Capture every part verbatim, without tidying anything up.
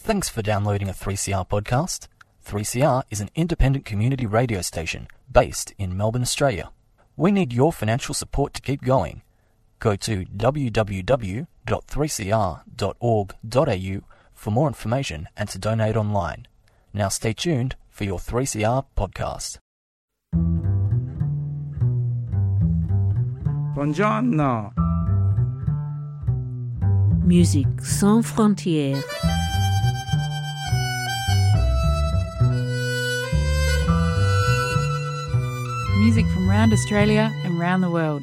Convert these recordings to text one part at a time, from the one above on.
Thanks for downloading a three C R podcast. three C R is an independent community radio station based in Melbourne, Australia. We need your financial support to keep going. Go to w w w dot three c r dot org dot a u for more information and to donate online. Now stay tuned for your three C R podcast. Buongiorno. Musique sans frontières. Music from around Australia and around the world.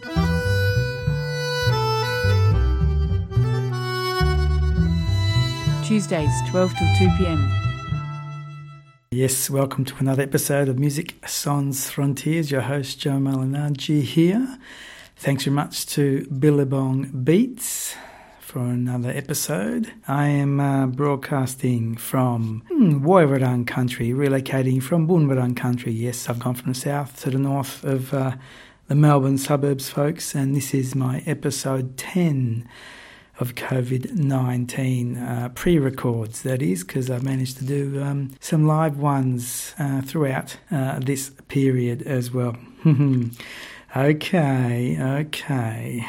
Tuesdays, twelve till two p.m. Yes, welcome to another episode of Music Sans Frontiers. Your host, Joe Malinaji here. Thanks very much to Billabong Beats for another episode. I am uh, broadcasting from hmm, Woiwurrung country, relocating from Boonwurrung country. Yes, I've gone from the south to the north of uh, the Melbourne suburbs, folks, and this is my episode ten of COVID nineteen uh, pre-records, that is, because I've managed to do um, some live ones uh, throughout uh, this period as well. okay, okay.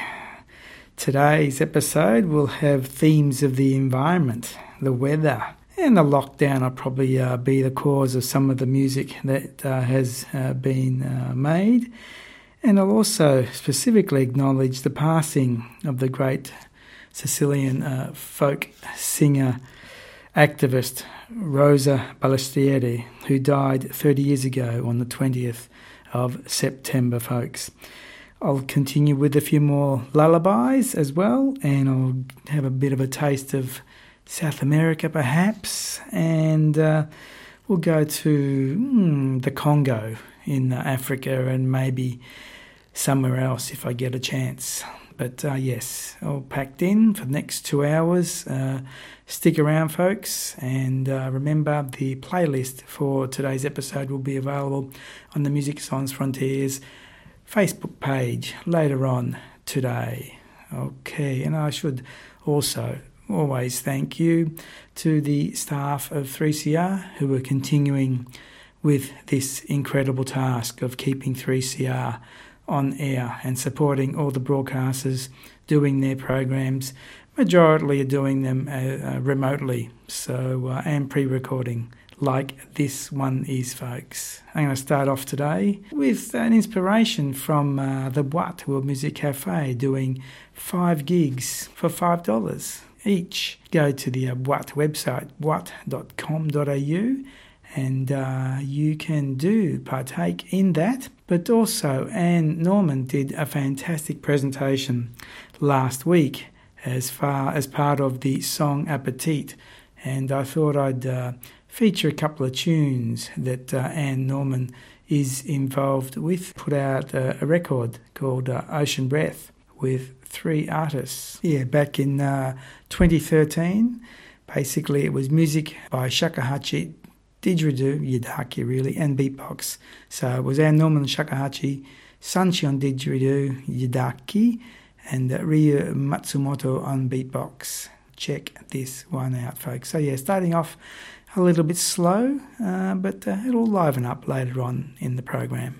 Today's episode will have themes of the environment, the weather, and the lockdown will probably uh, be the cause of some of the music that uh, has uh, been uh, made. And I'll also specifically acknowledge the passing of the great Sicilian uh, folk singer, activist Rosa Ballestieri, who died thirty years ago on the twentieth of September, folks. I'll continue with a few more lullabies as well, and I'll have a bit of a taste of South America perhaps, and uh, we'll go to hmm, the Congo in uh, Africa and maybe somewhere else if I get a chance. But uh, yes, all packed in for the next two hours. Uh, stick around, folks, and uh, remember the playlist for today's episode will be available on the Music Sans Frontiers Facebook page later on today. Okay, and I should also always thank you to the staff of three C R who are continuing with this incredible task of keeping three C R on air and supporting all the broadcasters doing their programs. Majority are doing them uh, uh, remotely, so uh, and pre-recording like this one is, folks. I'm going to start off today with an inspiration from uh, the Boîte World Music Cafe doing five gigs for five dollars each. Go to the uh, Boîte website, boîte dot com dot a u, and uh, you can do partake in that. But also, Anne Norman did a fantastic presentation last week as far as part of the song Appetit, and I thought I'd uh, feature a couple of tunes that uh, Anne Norman is involved with. Put out uh, a record called uh, Ocean Breath with three artists. Yeah, back in uh, twenty thirteen. Basically, it was music by Shakuhachi, didgeridoo, yidaki really, and beatbox. So it was Anne Norman and Shakuhachi, Sanchi on didgeridoo, yidaki, and uh, Ryu Matsumoto on beatbox. Check this one out, folks. So yeah, starting off a little bit slow, uh, but uh, it'll liven up later on in the program.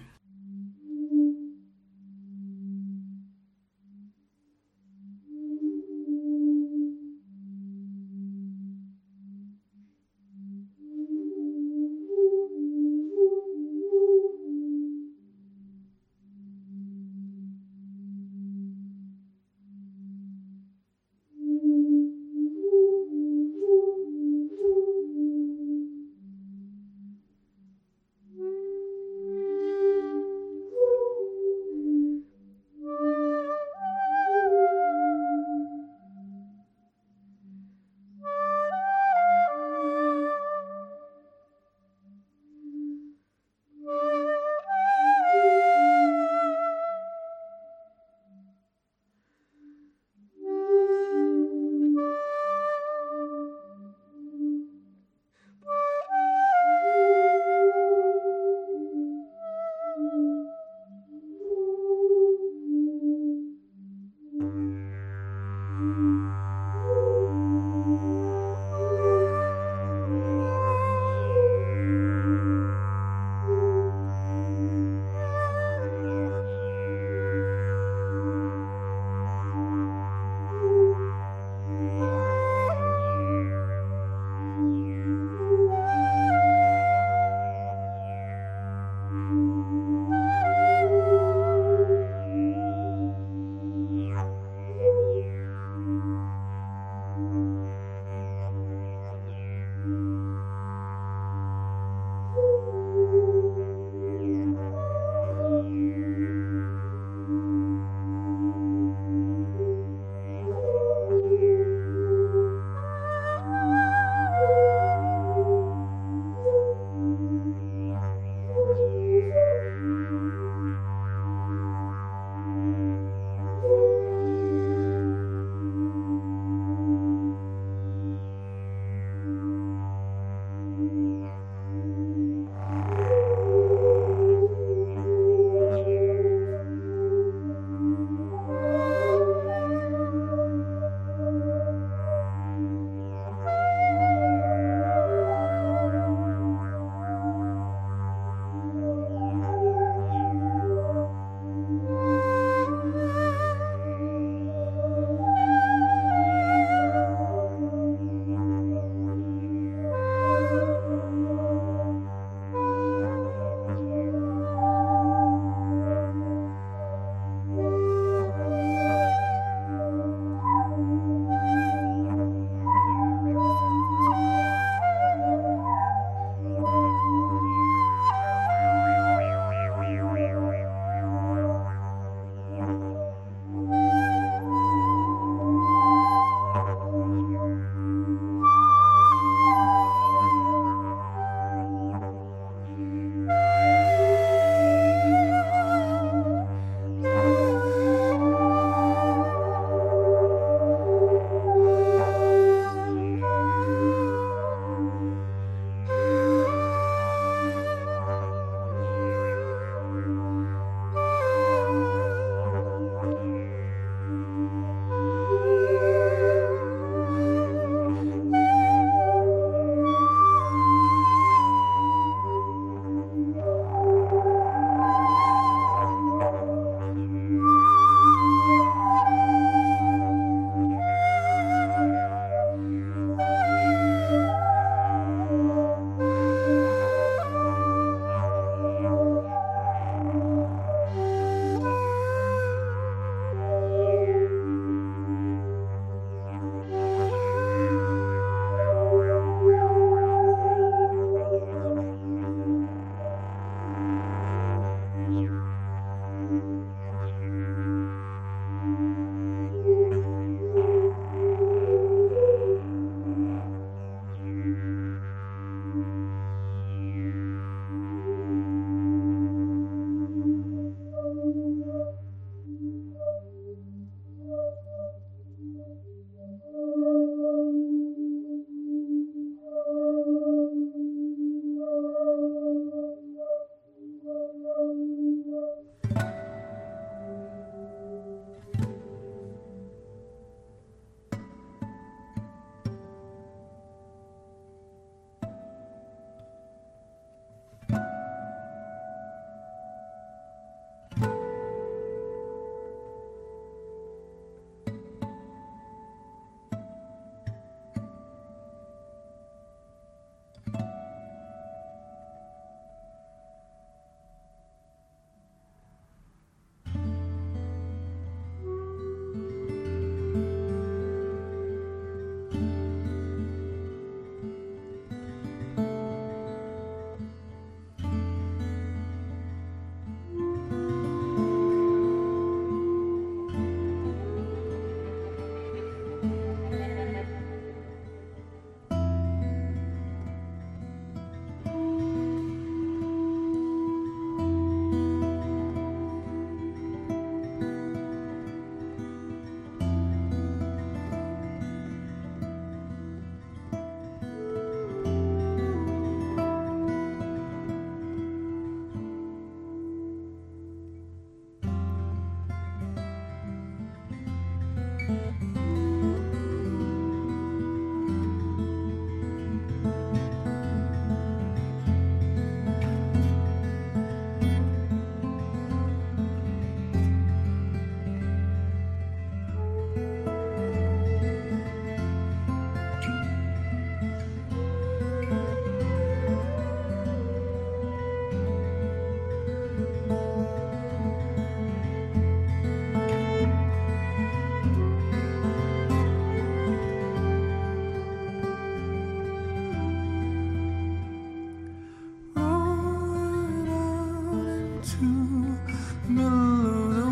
middle of the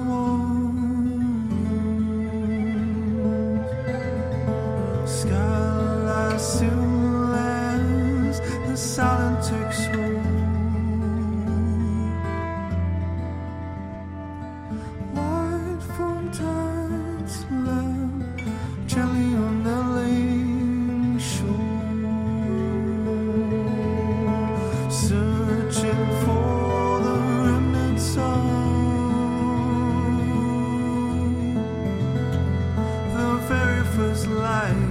walls. Skylight still as the silent takes hold. White fountains left gently on the lane shore, searching for the remnants of the very first light.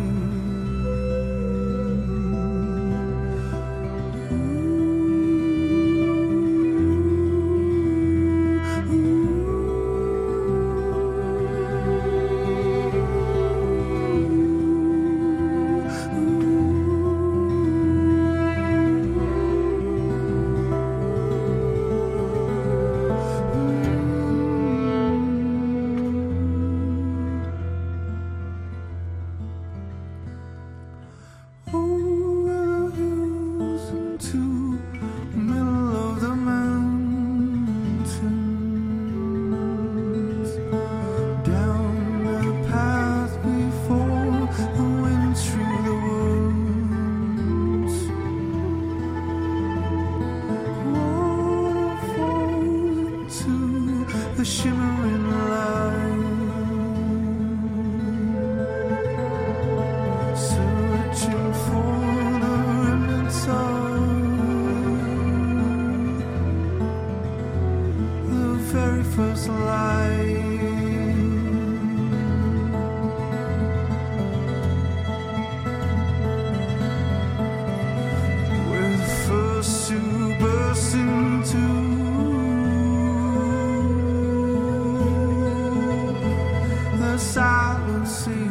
The shimmering light, searching for the remnants of the very first light. We're the first to burst into the silent sea.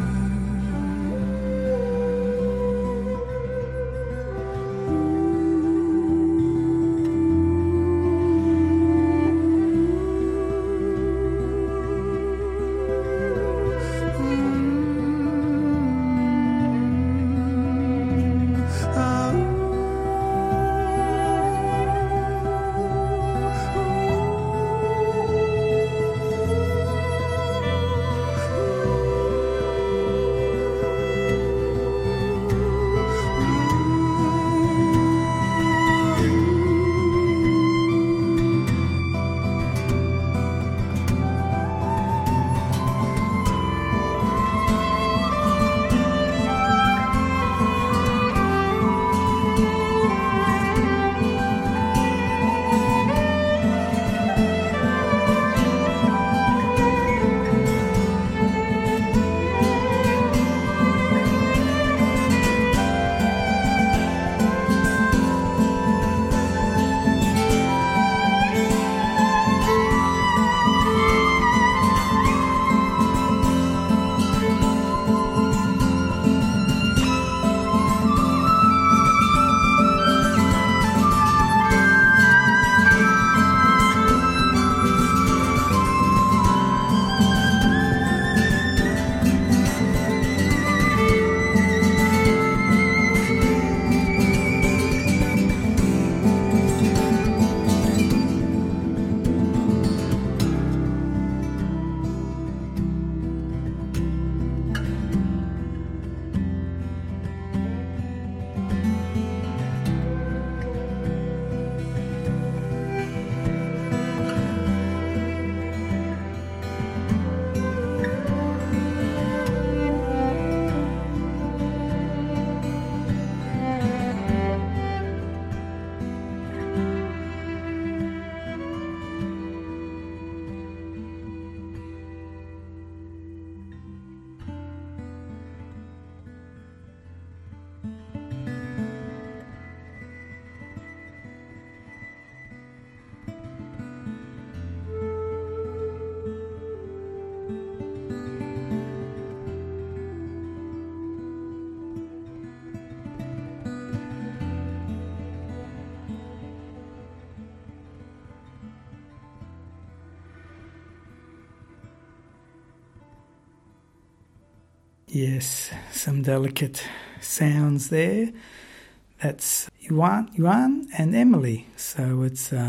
Yes, some delicate sounds there. That's Yuan, Yuan and Emily. So it's uh,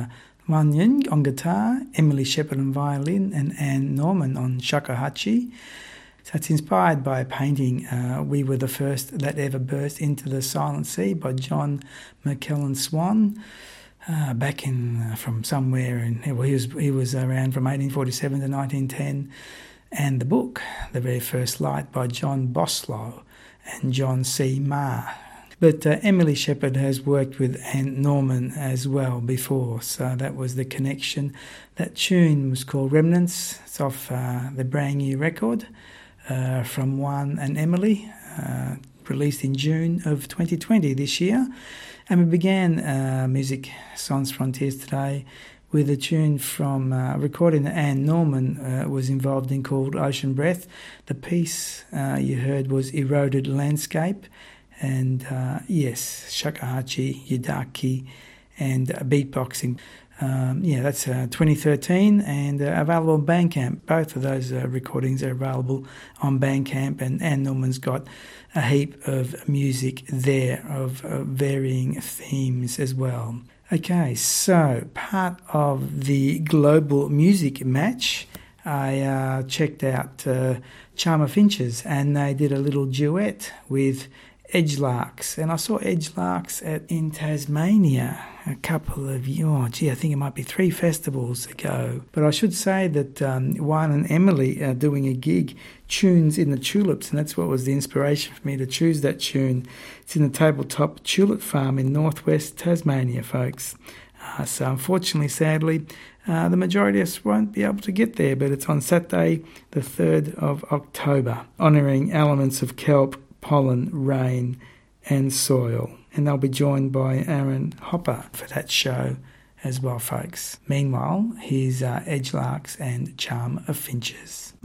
Wan Ying on guitar, Emily Shepard on violin, and Anne Norman on shakuhachi. So it's inspired by a painting, uh, We Were the First That Ever Burst into the Silent Sea by John McKellen Swan, uh, back in uh, from somewhere, in, well, he was, he was around from eighteen forty-seven to nineteen ten, and the book, The Very First Light by John Boslow and John C. Marr. But uh, Emily Shepard has worked with Anne Norman as well before, so that was the connection. That tune was called Remnants. It's off uh, the brand new record uh, from Juan and Emily, uh, released in June of twenty twenty this year. And we began uh, Music Sans Frontiers today with a tune from uh, a recording that Anne Norman uh, was involved in called Ocean Breath. The piece uh, you heard was Eroded Landscape. And uh, yes, shakuhachi, yidaki, and uh, beatboxing. Um, yeah, that's uh, twenty thirteen and uh, available on Bandcamp. Both of those uh, recordings are available on Bandcamp, and Anne Norman's got a heap of music there of uh, varying themes as well. Okay, so part of the Global Music Match, I uh, checked out uh, Charmer Finches, and they did a little duet with Edgelarks, and I saw Edgelarks at in Tasmania a couple of years, oh gee, I think it might be three festivals ago. But I should say that um, Juan and Emily are doing a gig, Tunes in the Tulips, and that's what was the inspiration for me to choose that tune. It's in the Tabletop Tulip Farm in northwest Tasmania, folks. Uh, so unfortunately, sadly, uh, the majority of us won't be able to get there, but it's on Saturday, the third of October, honouring elements of kelp, pollen, rain and soil. And they'll be joined by Aaron Hopper for that show as well, folks. Meanwhile, here's uh, Edgelarks and Charm of Finches.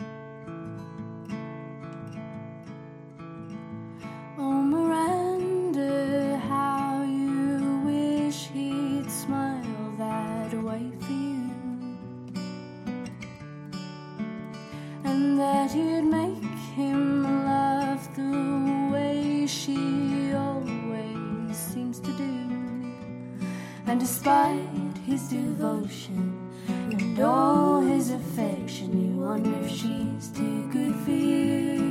Oh, Miranda, how you wish he'd smile that way for you, and that you'd make him laugh the way she always seems to do. And despite his devotion and all his affection, you wonder if she's too good for you.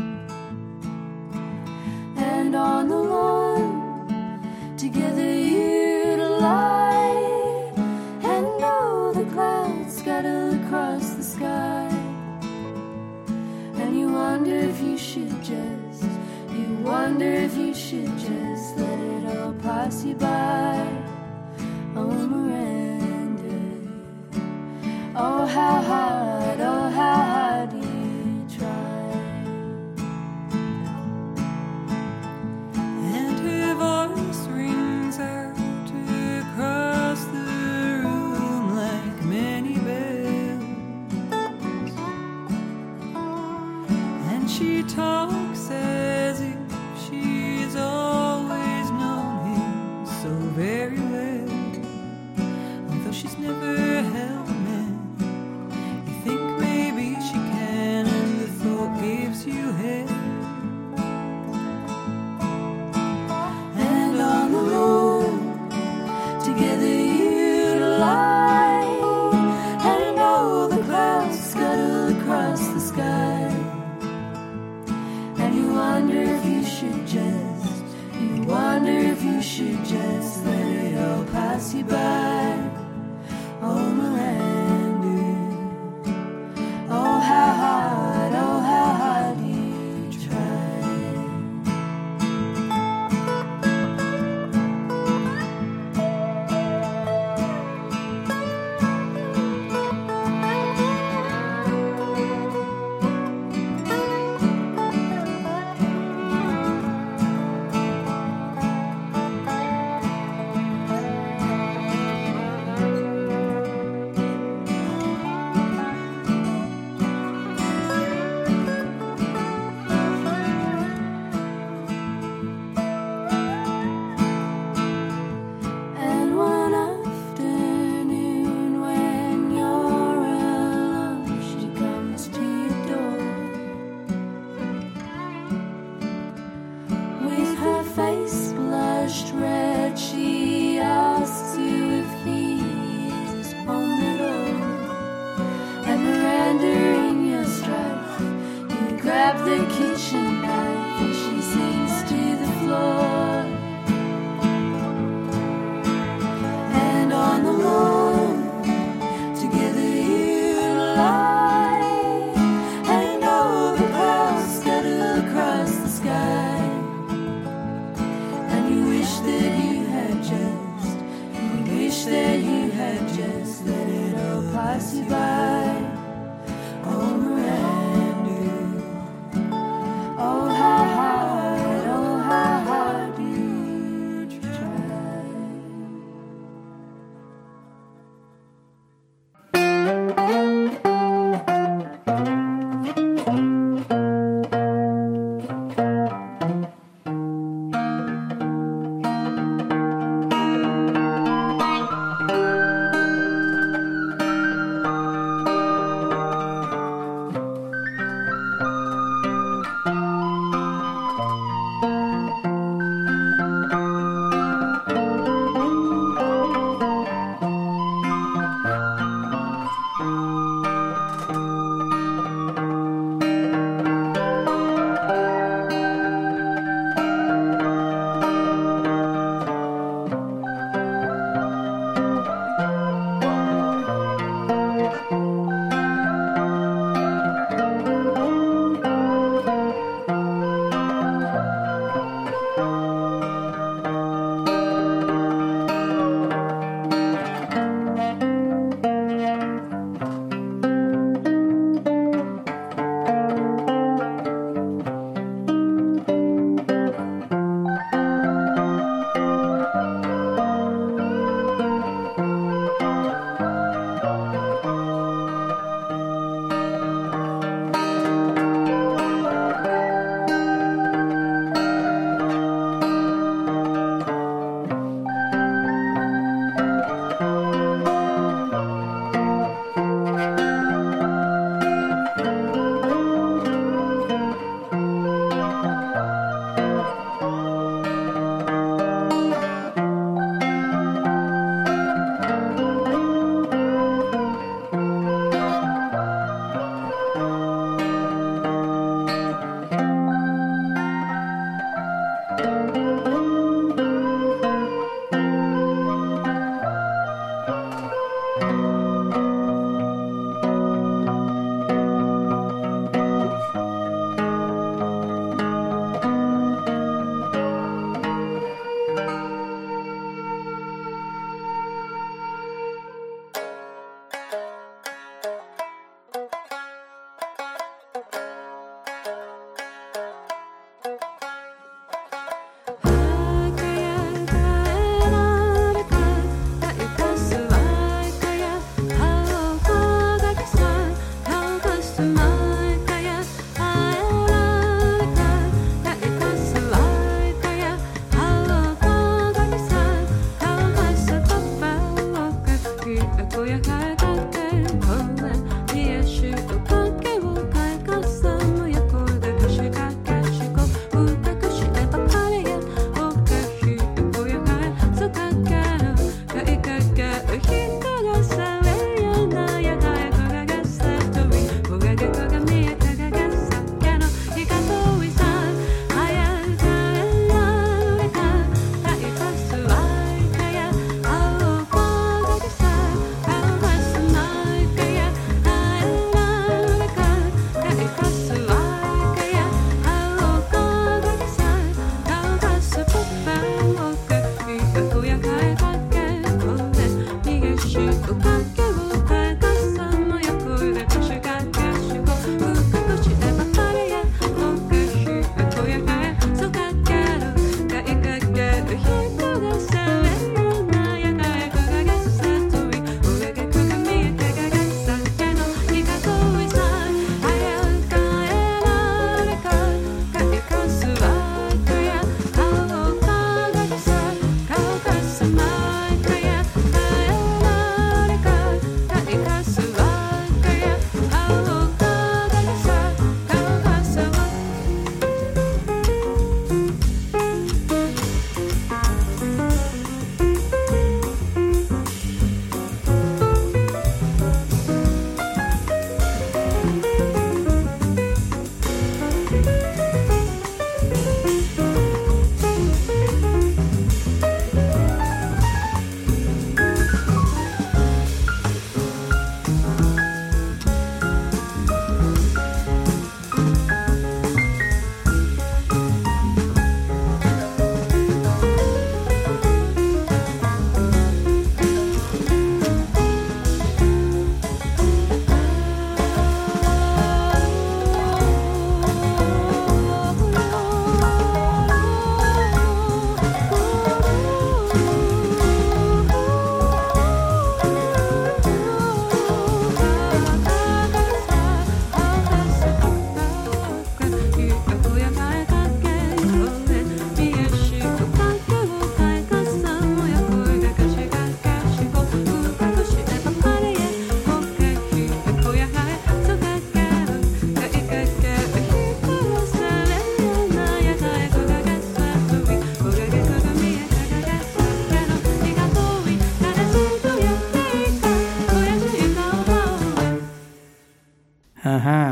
And on the lawn together you'd lie, and all the clouds scattered across the sky. And you wonder if you should just, you wonder if you should just let it all pass you by. Oh, Miranda, oh, how hard, oh, how hard you try. And her voice rings out across the room like many bells, and she talks as if she's always known him so very well, although she's never held a man. You think maybe she can, and the thought gives you hell. And on the road together you'd lie, and all the clouds scuttle across the sky. And you wonder if you should just, you wonder if you should just let it all pass you by. Oh, Miranda, oh, how hard, oh, how hard you try. pass you by. Oh, Miranda, oh, how hard, oh, how hard you try.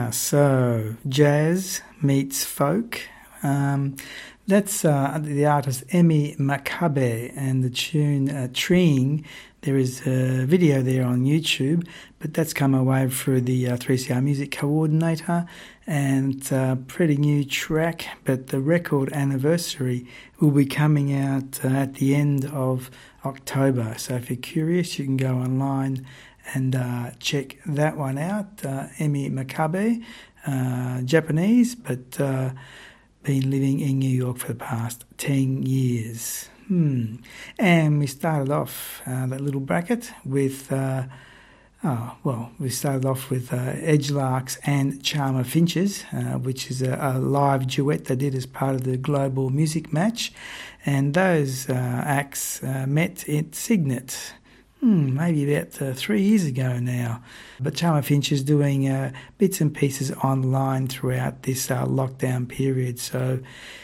Yeah, so jazz meets folk. Um, that's uh, the artist Emi Makabe and the tune uh, Treeing. There is a video there on YouTube, but that's come away through the uh, three C R Music Coordinator, and it's a pretty new track, but the record anniversary will be coming out uh, at the end of October. So if you're curious, you can go online and uh, check that one out. Uh, Emi Makabe, uh, Japanese, but uh, been living in New York for the past ten years. Hmm. And we started off uh, that little bracket with, uh, oh, well, we started off with uh, Edgelarks and Charmer Finches, uh, which is a, a live duet they did as part of the Global Music Match. And those uh, acts uh, met at Signet, hmm, maybe about uh, three years ago now. But Charmer Finch is doing uh, bits and pieces online throughout this uh, lockdown period. So,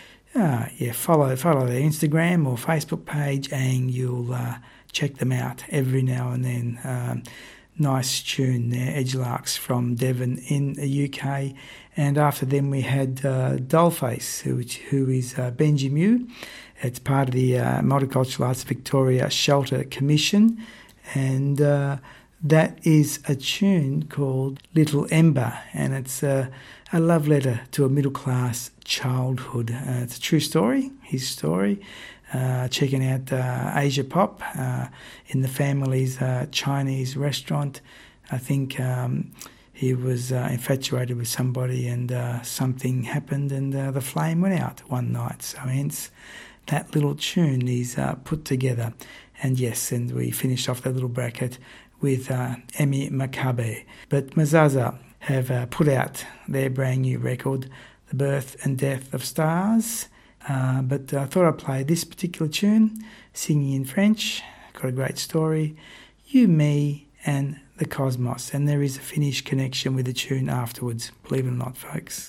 uh, yeah, follow follow their Instagram or Facebook page and you'll uh, check them out every now and then. Um, nice tune there, Edgelarks from Devon in the U K. And after them we had uh, Dollface, who, who is uh, Benji Mew. It's part of the uh, Multicultural Arts Victoria Shelter Commission. And uh, that is a tune called Little Ember, and it's a, a love letter to a middle-class childhood. Uh, it's a true story, his story. Uh, checking out uh, Asia Pop uh, in the family's uh, Chinese restaurant. I think um, he was uh, infatuated with somebody and uh, something happened and uh, the flame went out one night. So hence that little tune he's uh, put together. And yes, and we finished off that little bracket with uh, Emi Makabe. But Mazaza have uh, put out their brand new record, The Birth and Death of Stars. Uh, but I thought I'd play this particular tune, singing in French. Got a great story. You, Me and the Cosmos. And there is a Finnish connection with the tune afterwards, believe it or not, folks.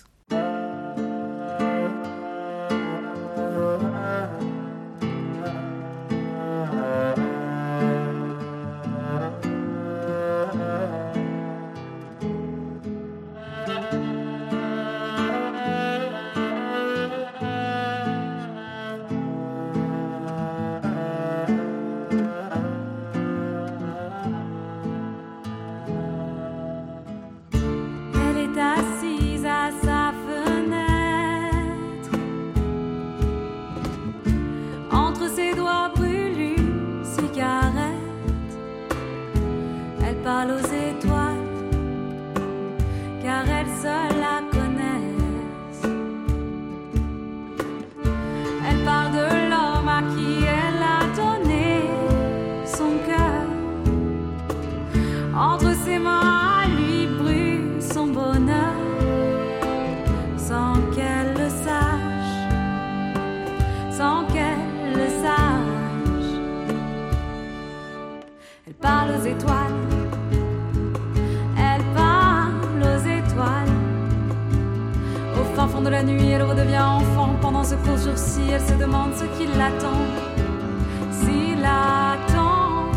De la nuit, elle redevient enfant. Pendant ce court sursis, elle se demande ce qui l'attend. S'il attend,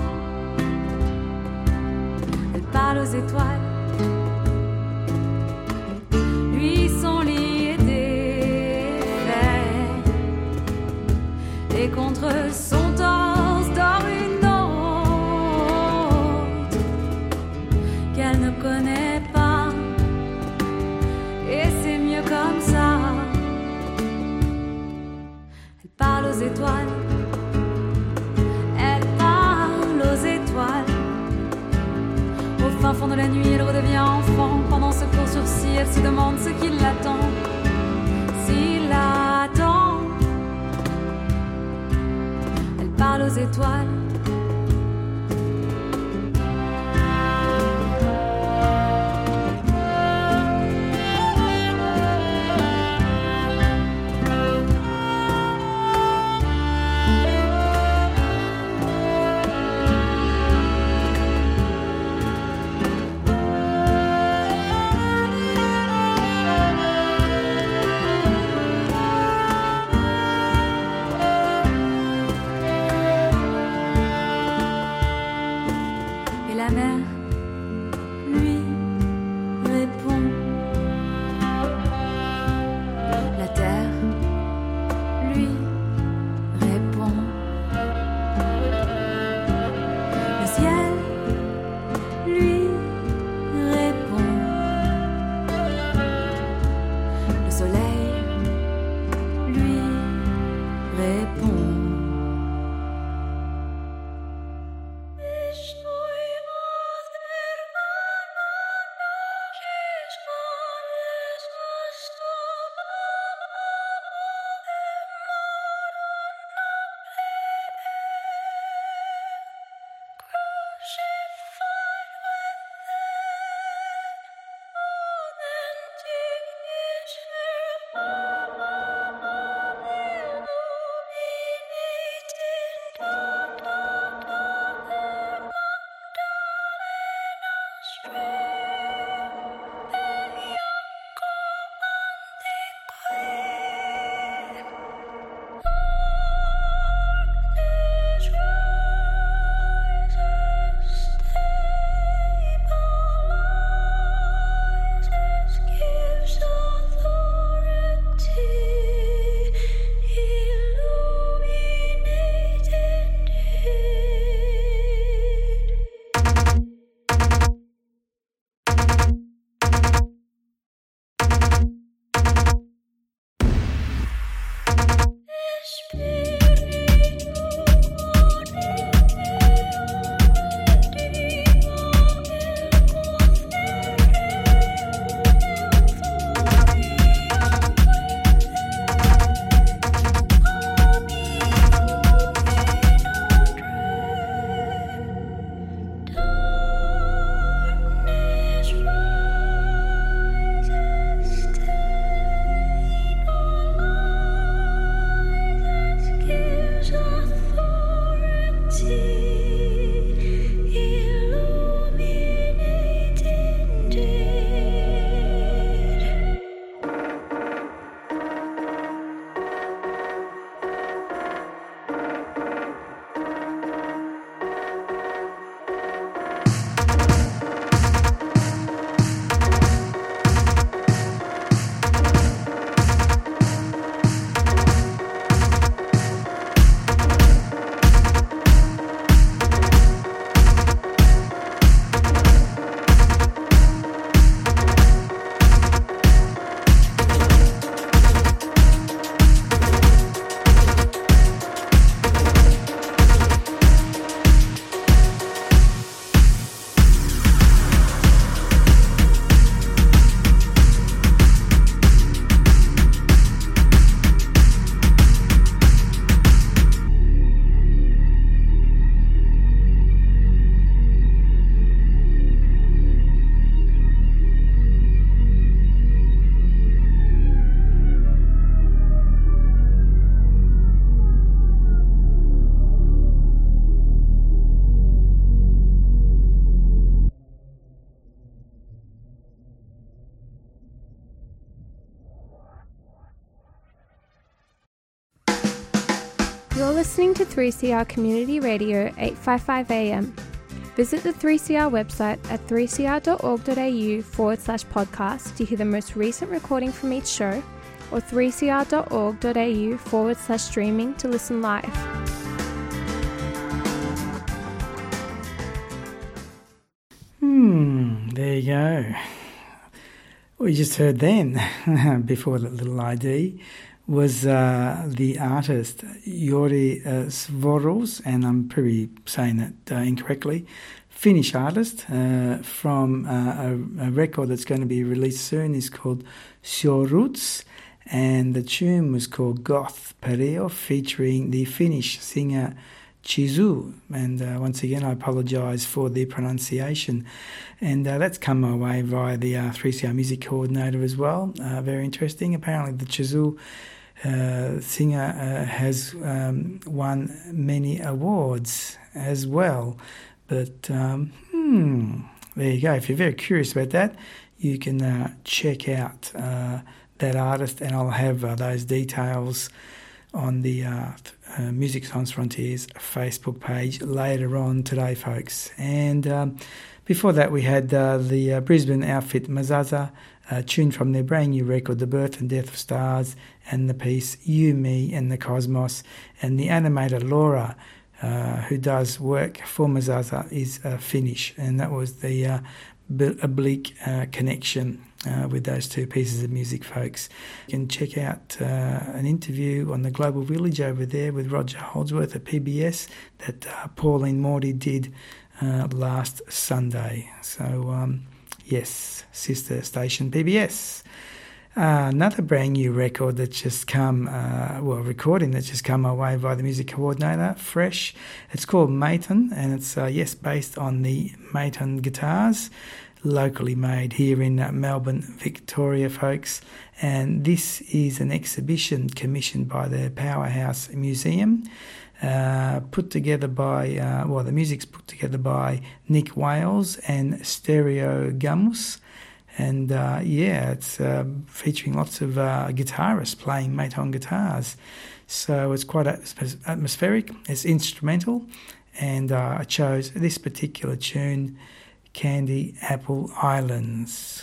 elle parle aux étoiles. Lui, son lit est défait, et contre son torse dort une autre qu'elle ne connaît pas. Et c'est mieux comme ça. Elle parle aux étoiles. Elle parle aux étoiles. Au fin fond de la nuit, elle redevient enfant. Pendant ce court sursis, elle se demande ce qui l'attend. S'il attend, elle parle aux étoiles. You're listening to three C R Community Radio eight fifty-five A M. Visit the three C R website at three c r dot org dot a u forward slash podcast to hear the most recent recording from each show, or three c r dot org dot a u forward slash streaming to listen live. Hmm, there you go. What you just heard then, before that little I D, was uh, the artist Jori uh, Svoros, and I'm probably saying that uh, incorrectly, Finnish artist uh, from uh, a, a record that's going to be released soon. Is called Sjoruts, and the tune was called Goth Pereo, featuring the Finnish singer Chizu, and uh, once again I apologise for the pronunciation, and uh, that's come my way via the uh, three C R music coordinator as well. Uh, very interesting. Apparently the Chizu uh, singer uh, has um, won many awards as well, but um, hmm, there you go. If you're very curious about that, you can uh, check out uh, that artist, and I'll have uh, those details on the uh, uh, Music Sans Frontiers Facebook page later on today, folks. And um, before that, we had uh, the uh, Brisbane outfit Mazaza, uh, tuned from their brand new record, The Birth and Death of Stars, and the piece You, Me and the Cosmos. And the animator Laura, uh, who does work for Mazaza, is uh, Finnish, and that was the uh, b- oblique uh, connection Uh, with those two pieces of music, folks. You can check out uh, an interview on the Global Village over there with Roger Holdsworth at P B S that uh, Pauline Morty did uh, last Sunday. So, um, yes, sister station P B S. Uh, another brand new record that's just come, uh, well, recording that's just come our way by the music coordinator, Fresh. It's called Maton, and it's, uh, yes, based on the Maton guitars, locally made here in uh, Melbourne, Victoria, folks. And this is an exhibition commissioned by the Powerhouse Museum. uh, put together by, uh, well, the music's put together by Nick Wales and Stereo Gummus. And uh, yeah, it's uh, featuring lots of uh, guitarists playing Maton guitars. So it's quite atmospheric, it's instrumental, and uh, I chose this particular tune, Candy Apple Islands.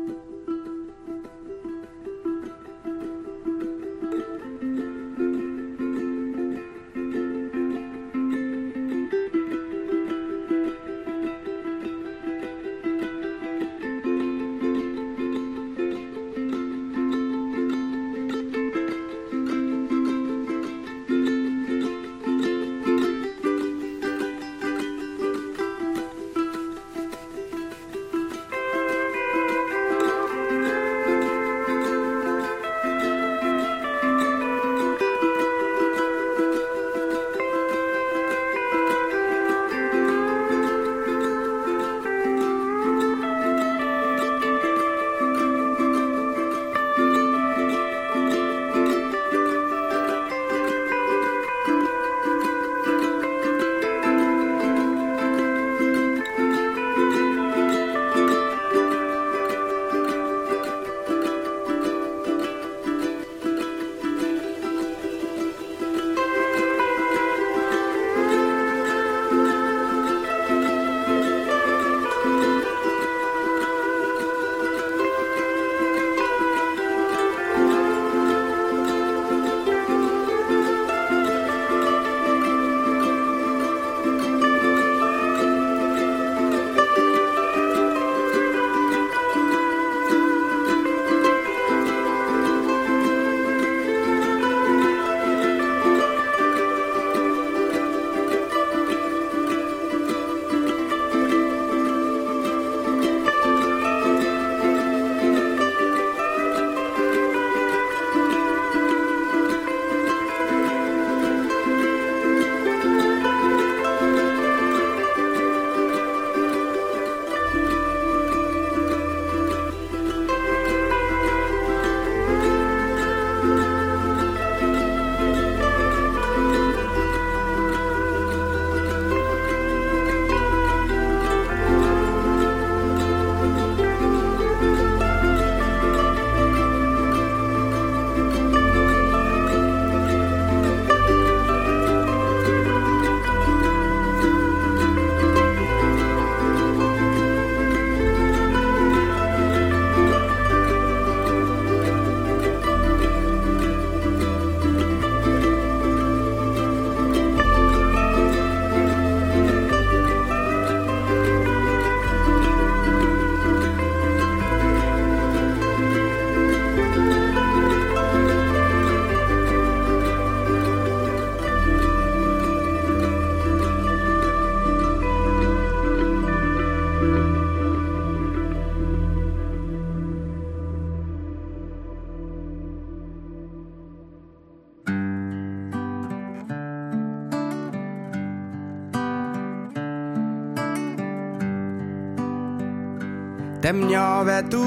Dem nhỏ về tu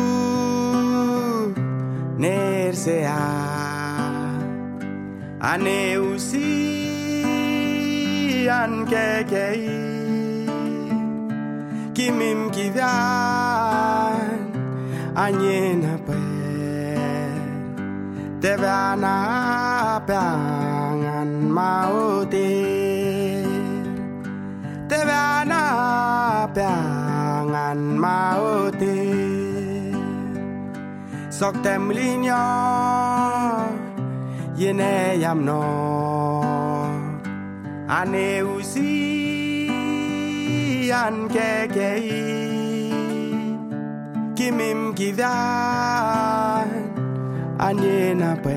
ner se a ane usi an ke ke kimim kidan anyena pe devana pangan maute devana pangan maute sok tem linyo yene yam no ane usi an ke ke kimim kidan anyena pe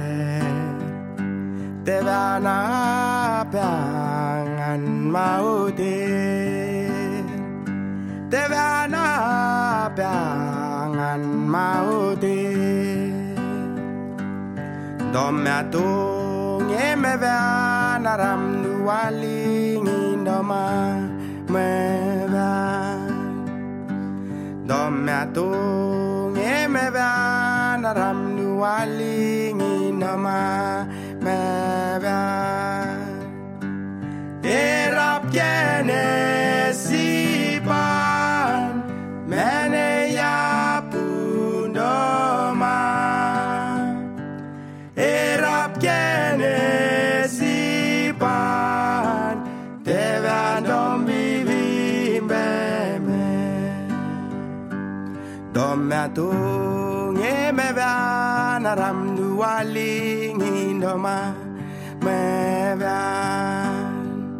devana pangan maute devana pangan maute domato ngeme vana ram nualing indoma meva domato ngeme vana ram nualing indoma meva Era piene si pan mene ya pundoma. Era piene si pan te vandom vivi beme. Domatung e me vanaram dualing indoma me van.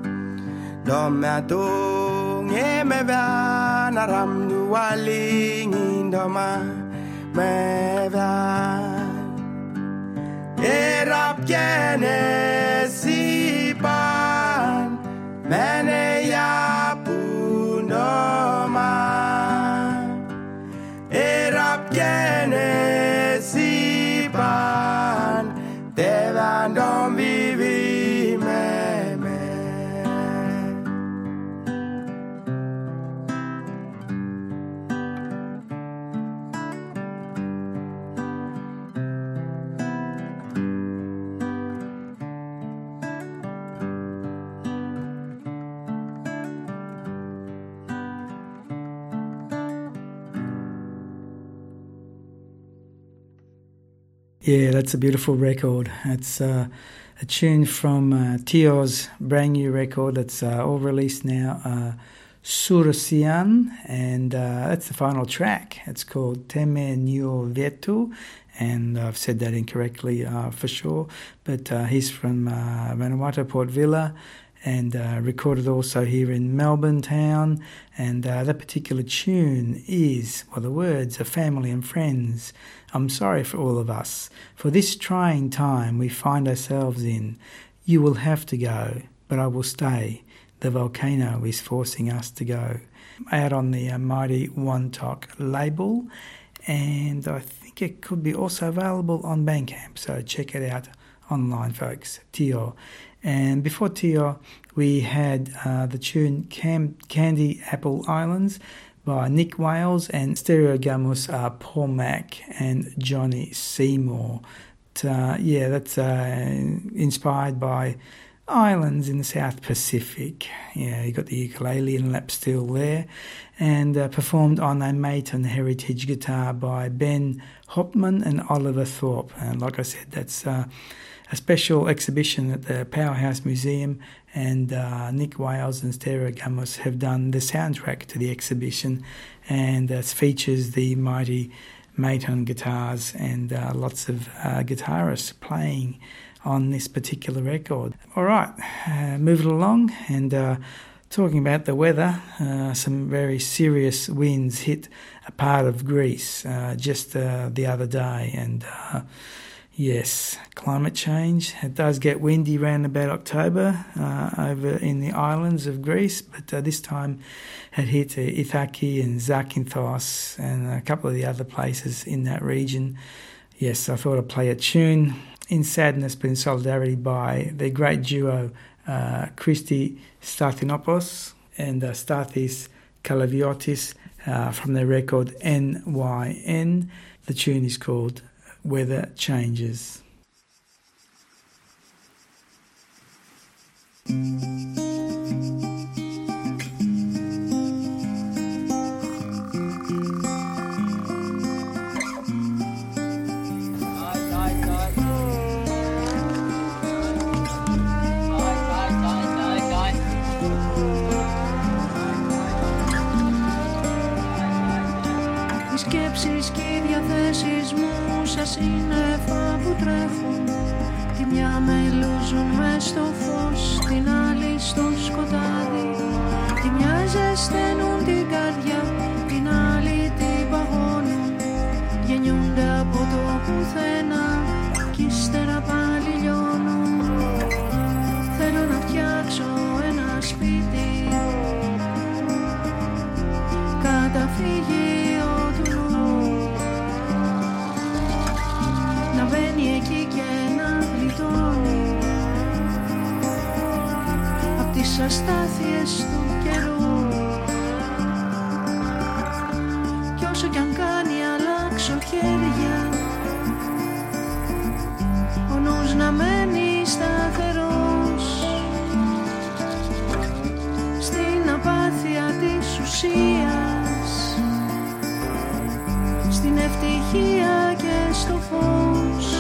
Domatung e me vanaram dualing indoma me van. Era piene si pan mene ya pundoma. Era piene si pan te vandom vivi me me. Yeah, that's a beautiful record. It's uh, a tune from uh, Tio's brand new record that's uh, all released now, uh, Surasian, and uh, that's the final track. It's called Teme Nyo Vetu, and I've said that incorrectly uh, for sure, but uh, he's from uh, Vanuatu, Port Vila, and uh, recorded also here in Melbourne town, and uh, that particular tune is, well, the words are family and friends. I'm sorry for all of us. For this trying time we find ourselves in, you will have to go, but I will stay. The volcano is forcing us to go. Out on the uh, Mighty Wantok label, and I think it could be also available on Bandcamp, so check it out online, folks. Tio. And before Tio, we had uh, the tune Cam- Candy Apple Islands by Nick Wales and Stereogummus, uh, Paul Mack and Johnny Seymour. But, uh, yeah, that's uh, inspired by islands in the South Pacific. Yeah, you got the ukulele and lap steel there, and uh, performed on a Mayton heritage guitar by Ben Hopman and Oliver Thorpe. And like I said, that's uh, a special exhibition at the Powerhouse Museum, and uh, Nick Wales and Stereogummus have done the soundtrack to the exhibition, and it features the mighty Mayton guitars and uh, lots of uh, guitarists playing on this particular record. All right, uh, moving along and uh, talking about the weather, uh, some very serious winds hit a part of Greece uh, just uh, the other day, and uh, yes, climate change. It does get windy around about October uh, over in the islands of Greece, but uh, this time it hit uh, Ithaki and Zakynthos and a couple of the other places in that region. Yes, I thought I'd play a tune in sadness but in solidarity by the great duo uh, Christy Stathinopoulos and uh, Stathis Kalaviotis uh, from their record N Y N. The tune is called Weather Changes. Οι σκέψεις και οι διαθέσεις μου σαν σύννεφα που τρέχουν, τη μια με λούζουν μες στο φως, την άλλη στο σκοτάδι, τη μια ζεσταίνουν την καρδιά, την άλλη την παγώνουν, γεννιούνται από το πουθενά κι ύστερα πάλι λιώνουν. Θέλω να φτιάξω ένα σπίτι, καταφύγιο του νου, να μπαίνει εκεί και να γλιτώνει απ' τις αστάθειες του καιρού. Κι όσο κι αν κάνει αλλάξω χέρια, ο νους να μένει σταθερός. ουσίας, στην ευτυχία και στο φως.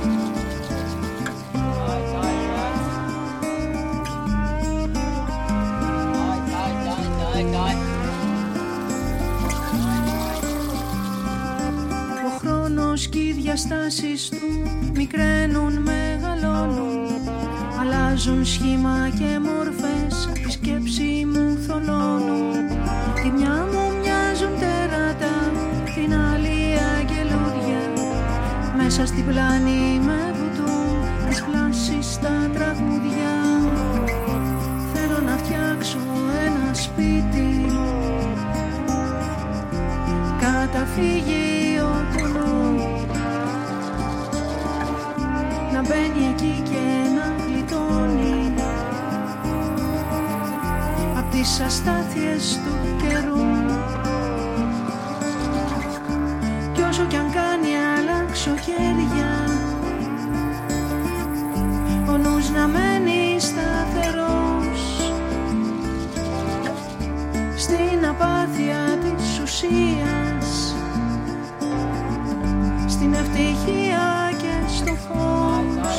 Ο χρόνος και οι διαστάσεις του μικραίνουν, μεγαλώνουν, αλλάζουν σχήμα και μορφές, τη σκέψη μου θολώνουν. Τη μια μου μοιάζουν τέρατα, την άλλη αγγελούδια, μέσα στην πλάνη με βουτούν τις πλάσεις στα τραγούδια. Θέλω να φτιάξω ένα σπίτι, καταφύγιο του νου, να μπαίνει εκεί και να γλιτώνει απ' τις αστάθειες του καιρού. Κι όσο κι αν κάνει αλλάξω χέρια, ο νους να μένει σταθερός στην απάθεια της ουσίας, στην ευτυχία και στο φως.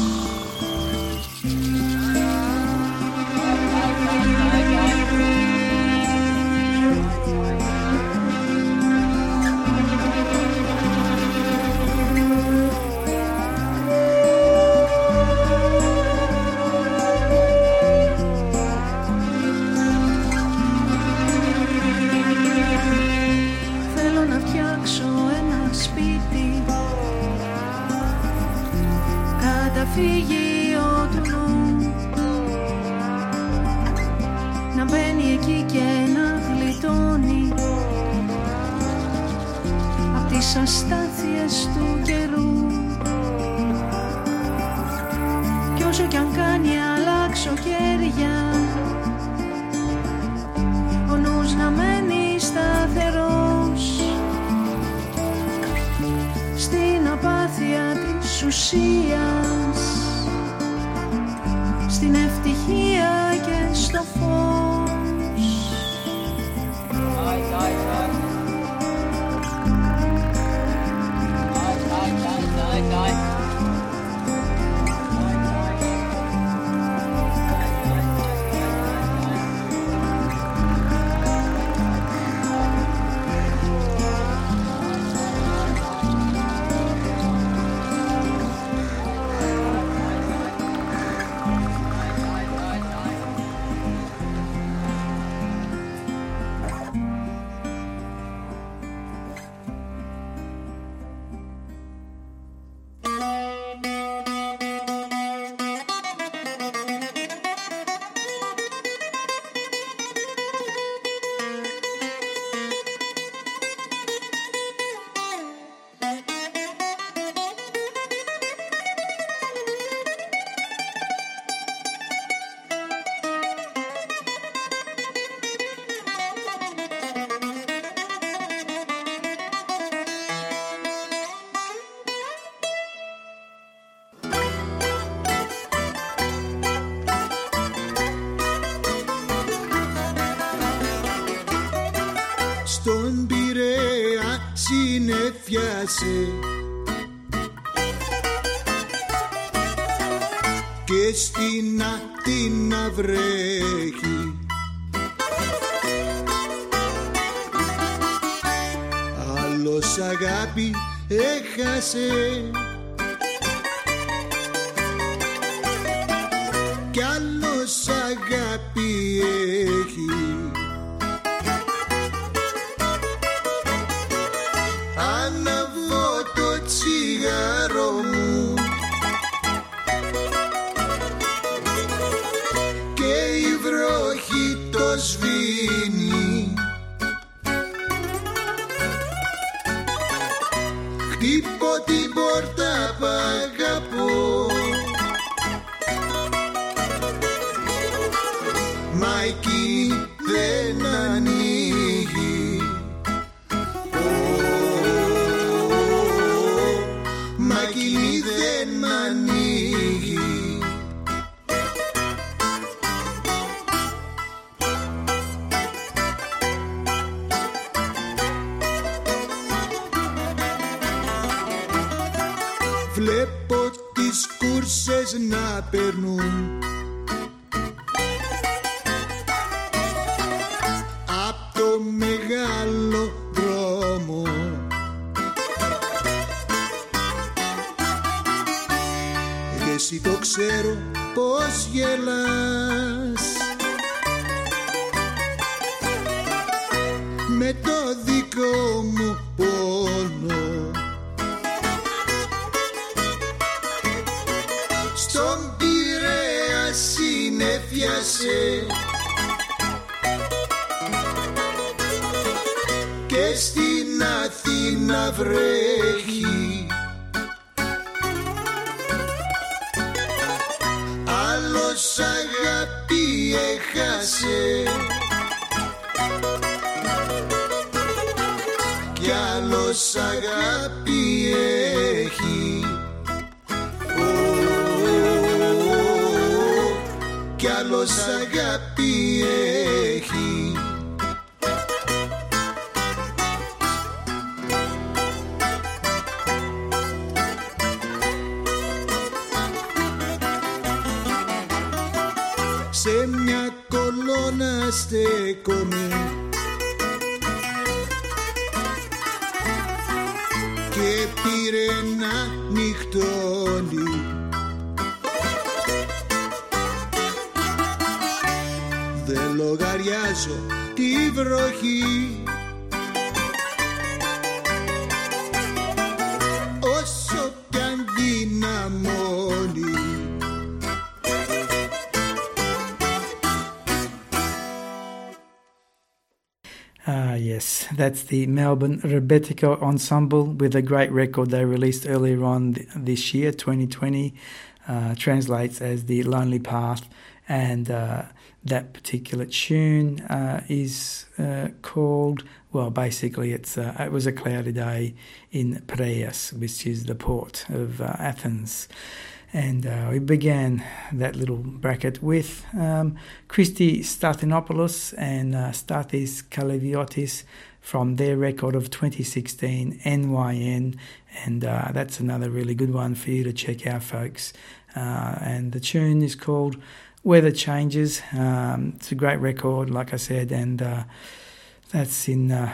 Καταφύγιο του νου, να μπαίνει εκεί και να γλιτώνει απ' τις αστάθειες του καιρού. Κι όσο κι αν κάνει αλλάξω χέρια, ο νους να μένει σταθερός στην απάθεια της ουσίας, στην ευτυχία και στο φως. Στον Πειραιά συνεφιάσε και στην Αθήνα βρέχει. Άλλος αγάπη έχασε κι άλλος αγάπη έχει. Αναβώ το τσιγάρο μου και η βροχή το σβήνει. Χτύπω την πόρτα που αγαπώ, μα εκείνη δεν ανοίγει. Μα εκείνη δεν μ' ανοίγει. να περνούν απ' το μεγάλο δρόμο. Εσύ το ξέρω πως γελάς με το δικό μου πόνο. Στον Πειραιά συνέφιασε και στην Αθήνα βρέχει. Άλλος αγάπη έχασε κι άλλος αγάπη έχει. Κι άλλος αγάπη έχει. Σε μια κολόνα στέκομαι και πήρε να νυχτώνει. Δεν λογαριάζω τη βροχή όσο κι αν δυναμώνει. Ah, yes, that's the Melbourne Rebetiko Ensemble with a great record they released earlier on th- this year, twenty twenty, uh, translates as The Lonely Path, and uh, that particular tune uh, is uh, called, well, basically it's uh, it was a cloudy day in Piraeus, which is the port of uh, Athens. And uh, we began that little bracket with um, Christy Stathinopoulos and uh, Stathis Kaleviotis from their record of twenty sixteen, N Y N, and uh, that's another really good one for you to check out, folks. Uh, and the tune is called Weather Changes. Um, it's a great record, like I said, and uh, that's in uh,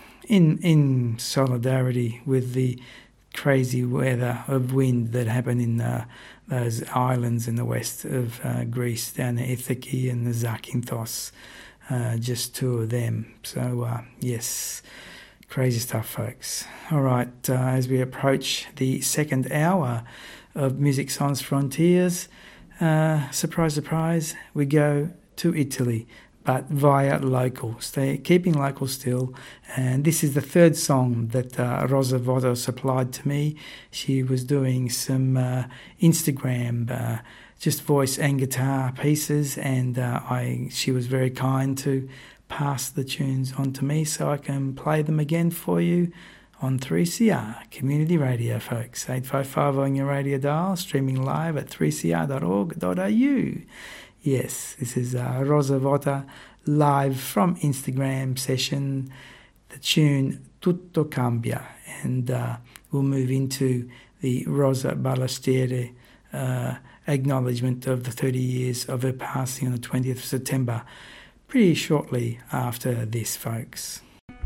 in in solidarity with the crazy weather of wind that happened in uh, those islands in the west of uh, Greece, down the Ithaki and the Zakynthos, uh, just two of them. So, uh, yes, crazy stuff, folks. All right, uh, as we approach the second hour of Music Sans Frontiers, uh, surprise, surprise, we go to Italy, but via local, stay keeping local still. And this is the third song that uh, Rosa Votto supplied to me. She was doing some uh, Instagram, uh, just voice and guitar pieces, and uh, I she was very kind to pass the tunes on to me so I can play them again for you on three C R Community Radio, folks. eight five five on your radio dial, streaming live at three c r dot org dot a u. Yes, this is uh, Rosa Votto live from Instagram session, the tune Tutto Cambia, and uh, we'll move into the Rosa Ballestieri uh, acknowledgement of the thirty years of her passing on the twentieth of September, pretty shortly after this, folks.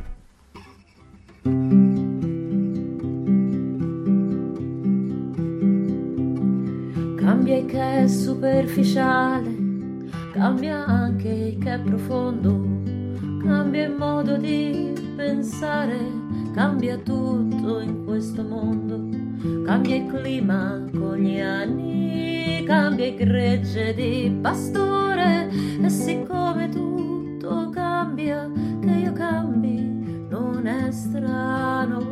Cambia il che è superficiale, cambia anche il che è profondo, cambia il modo di pensare, cambia tutto in questo mondo, cambia il clima con gli anni, cambia il gregge di pastore, e siccome tutto cambia, che io cambi non è strano.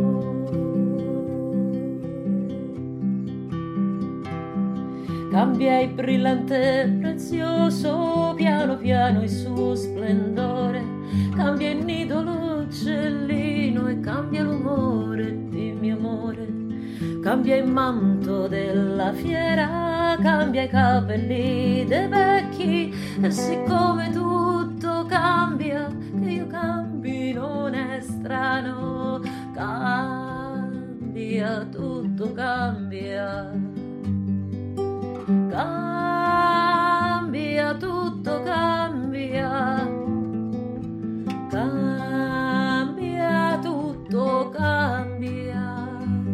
Cambia il brillante prezioso, piano piano il suo splendore, cambia il nido l'uccellino e cambia l'umore di mio amore, cambia il manto della fiera, cambia i capelli dei vecchi, e siccome tutto cambia, che io cambi non è strano, cambia, tutto cambia. cambia, tutto cambia, cambia, tutto cambia,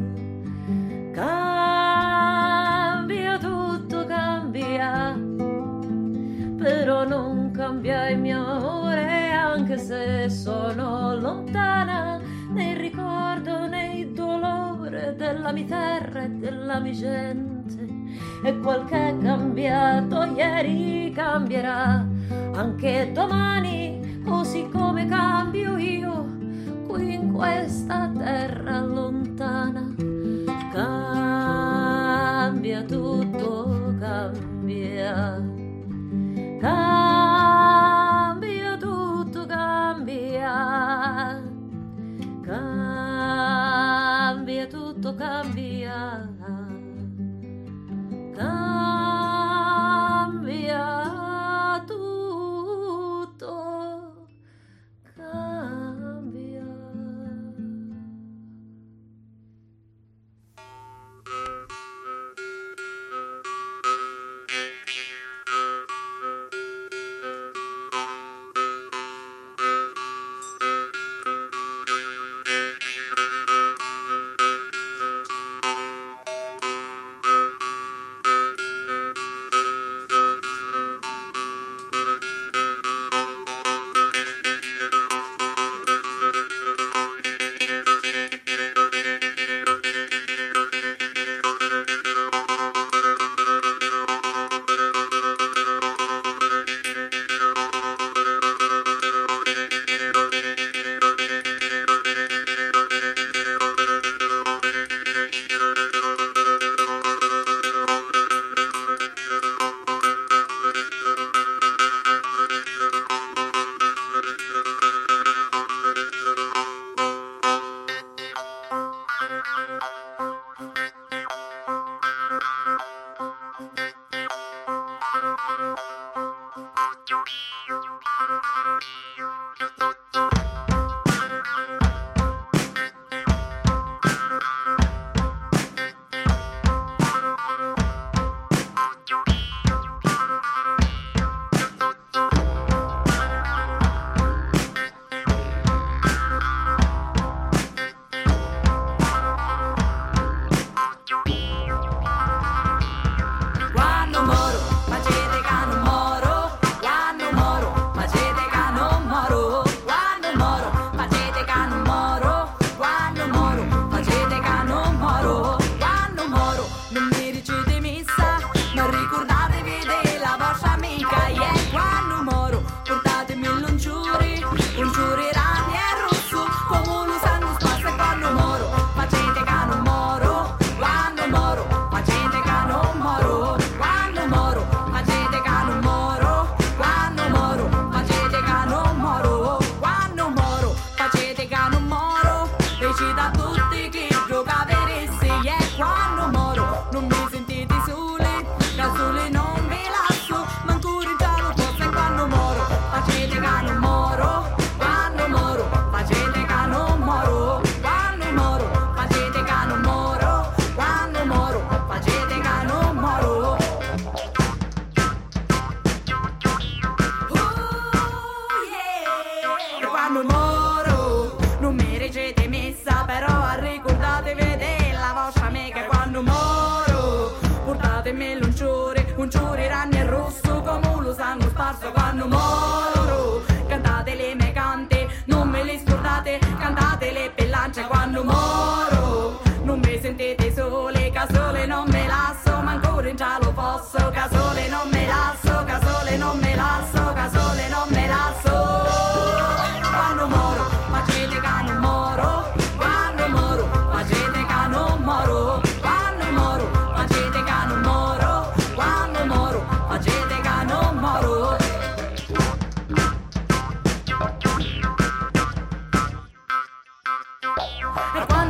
cambia, tutto cambia, però non cambia il mio amore, anche se sono lontana, nel ricordo, nel dolore della mia terra e della mia gente. E quel che è cambiato ieri cambierà anche domani, così come cambio io qui in questa terra lontana. Cambia, tutto cambia, cambia, tutto cambia, cambia, tutto cambia, cambia, tutto cambia. E quando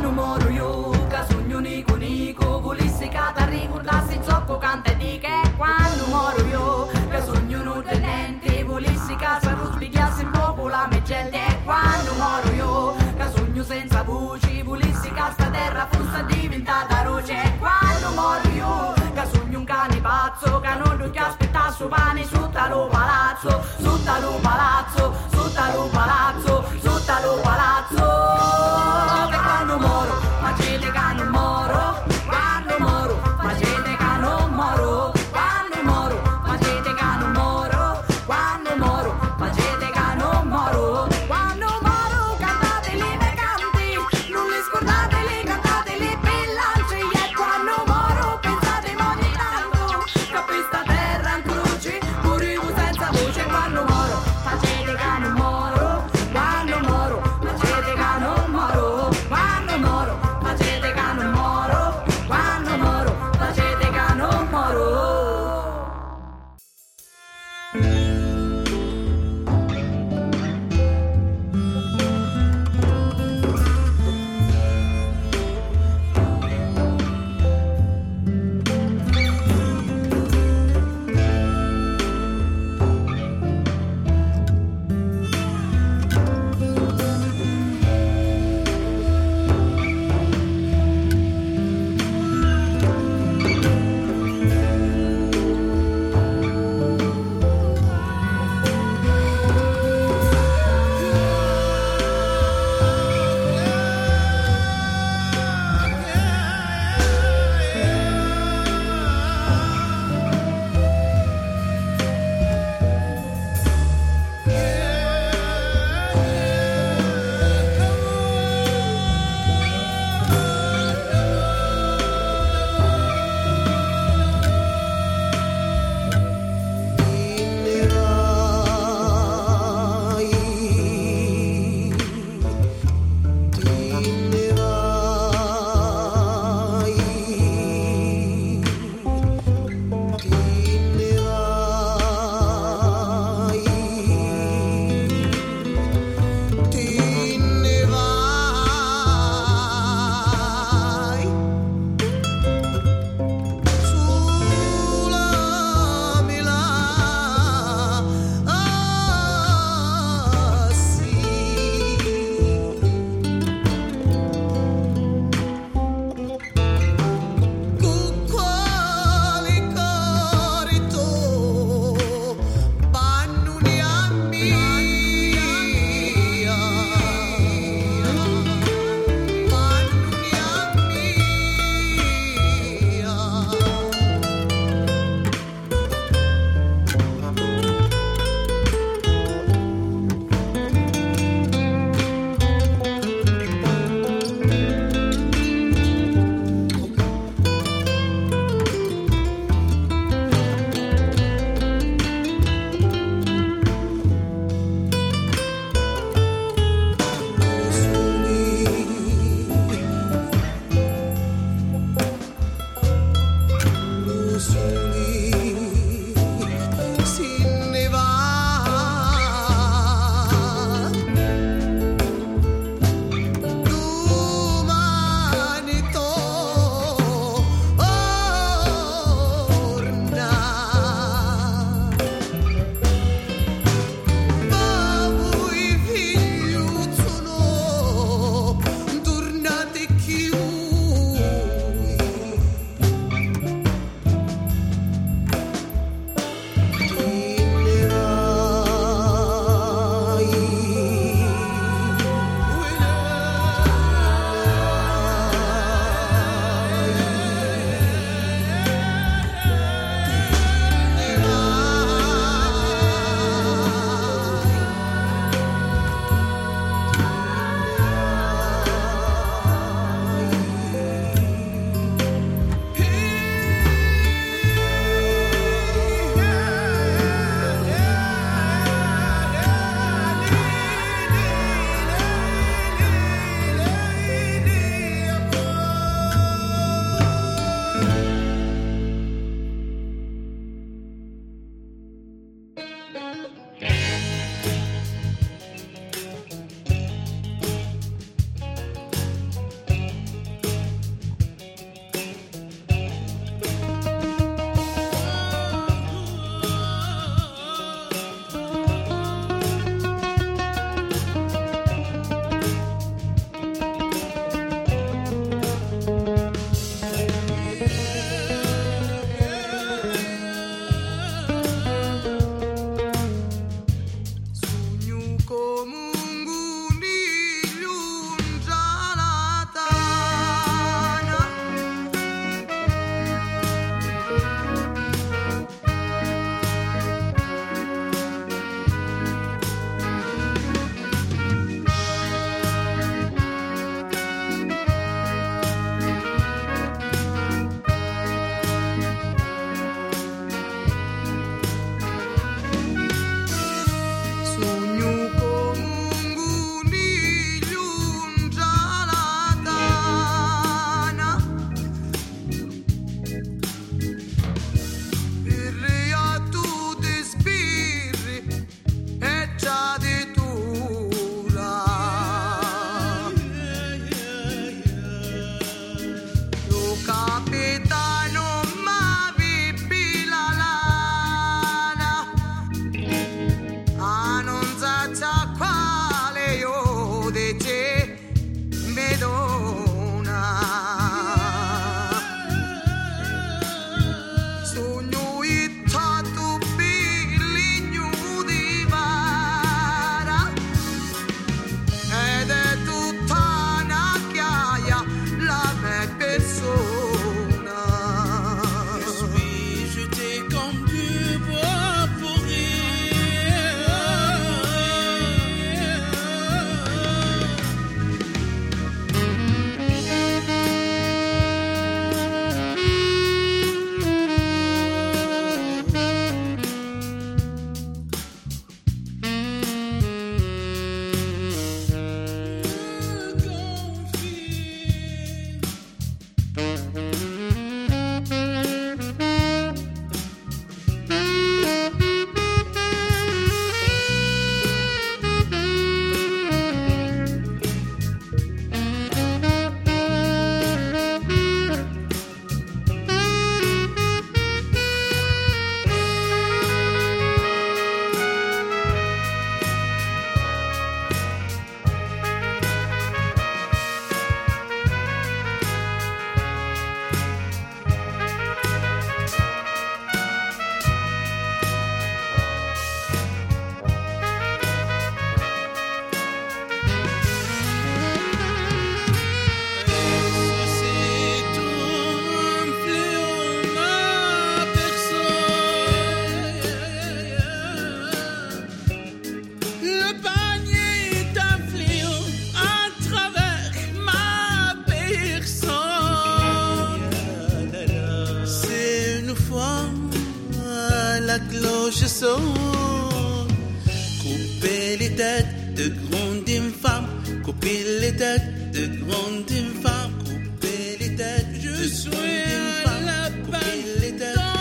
son. Couper les têtes de grandes femmes, couper les têtes de grandes femmes, couper les têtes. Je suis un lapin dans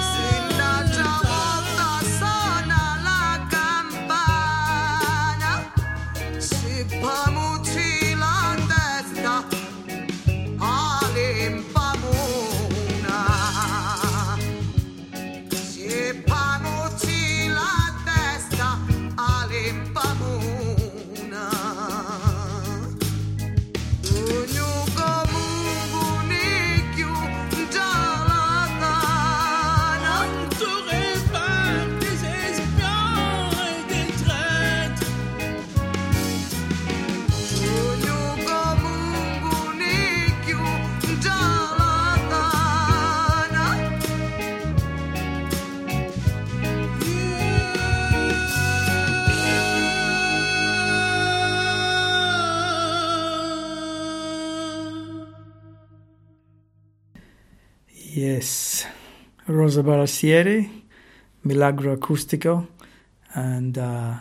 Yes, Rosa Barastieri, Milagro Acustico, and uh,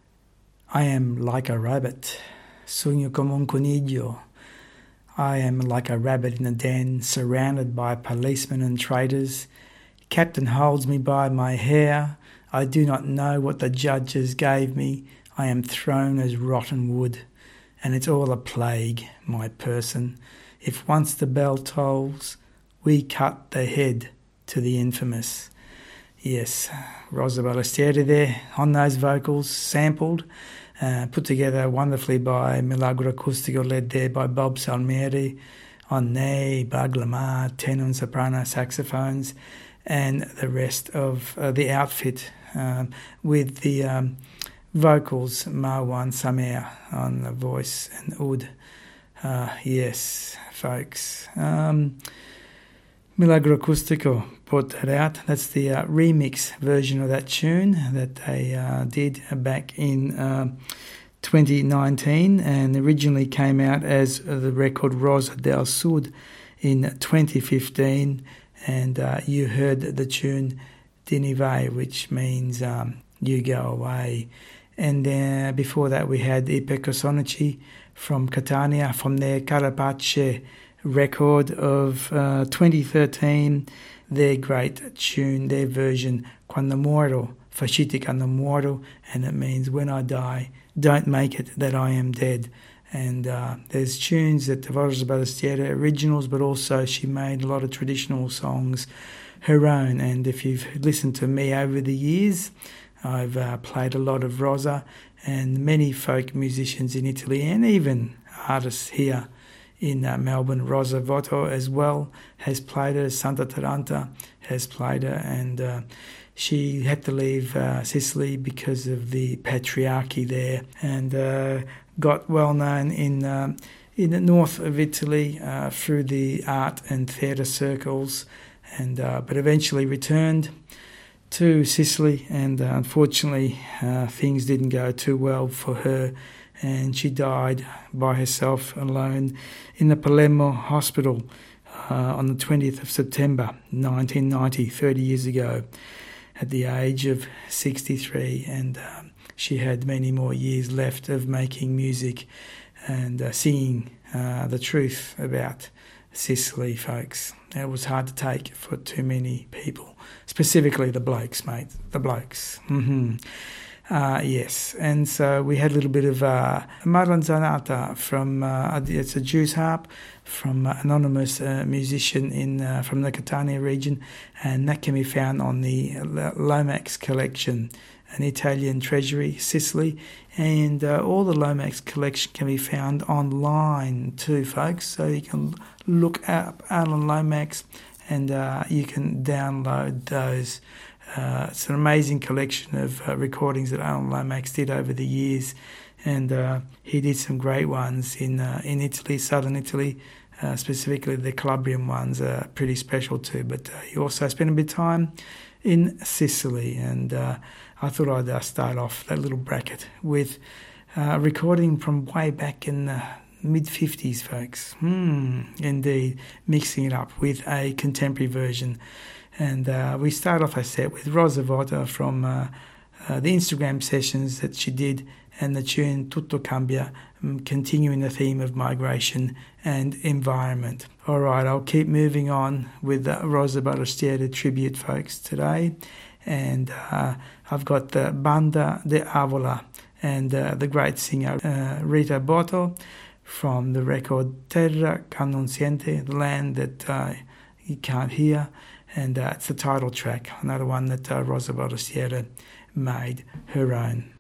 I am like a rabbit, sogno come un coniglio. I am like a rabbit in a den, surrounded by policemen and traitors. Captain holds me by my hair. I do not know what the judges gave me. I am thrown as rotten wood, and it's all a plague, my person. If once the bell tolls, we cut the head to the infamous. Yes, Rosa Barastieri there on those vocals, sampled, uh, put together wonderfully by Milagro Acustico, led there by Bob Salmieri, on ney, baglamar, tenor and soprano saxophones, and the rest of uh, the outfit um, with the um, vocals, Marwan Samer on the voice and oud. Uh, yes, folks. Um, Milagro Acustico put that out. That's the uh, remix version of that tune that they uh, did back in uh, twenty nineteen, and originally came out as the record Rosa del Sud in twenty fifteen, and uh, you heard the tune Dini Vai, which means um, you go away. And uh, before that we had I Pecosonici from Catania, from their Carapace record of uh, twenty thirteen, their great tune, their version, Quando muero, faciti quando muero, and it means when I die, don't make it that I am dead. And uh, there's tunes that Rosa Barastieri originals, but also she made a lot of traditional songs her own. And if you've listened to me over the years, I've uh, played a lot of Rosa, and many folk musicians in Italy, and even artists here in uh, Melbourne. Rosa Voto as well has played her. Santa Taranta has played her, and uh, she had to leave uh, Sicily because of the patriarchy there, and uh, got well known in uh, in the north of Italy uh, through the art and theatre circles, and uh, but eventually returned to Sicily, and uh, unfortunately uh, things didn't go too well for her, and she died by herself alone in the Palermo hospital uh, on the twentieth of September nineteen ninety, thirty years ago, at the age of sixty-three. And um, she had many more years left of making music and uh, singing uh, the truth about Sicily, folks. It was hard to take for too many people, specifically the blokes, mate, the blokes. Mm-hmm. Uh, yes, and so we had a little bit of uh, Maranzanata from, uh, it's a Jew's harp from an anonymous uh, musician in uh, from the Catania region, and that can be found on the Lomax collection, an Italian treasury, Sicily, and uh, all the Lomax collection can be found online too, folks, so you can look up Alan Lomax and uh, you can download those. Uh, it's an amazing collection of uh, recordings that Alan Lomax did over the years, and uh, he did some great ones in uh, in Italy, southern Italy, uh, specifically the Calabrian ones are pretty special too. But uh, he also spent a bit of time in Sicily, and uh, I thought I'd uh, start off that little bracket with uh, a recording from way back in the mid-fifties, folks. Hmm, indeed, mixing it up with a contemporary version. And uh, we start off our set with Rosa Voto from uh, uh, the Instagram sessions that she did and the tune Tutto Cambia, um, continuing the theme of migration and environment. All right, I'll keep moving on with the Rosa Ballestieri tribute, folks, today. And uh, I've got the Banda de Avola and uh, the great singer uh, Rita Botto from the record Terra che non sente, the land that uh, you can't hear. And uh, it's the title track, another one that uh, Rosa Ballestieri made her own.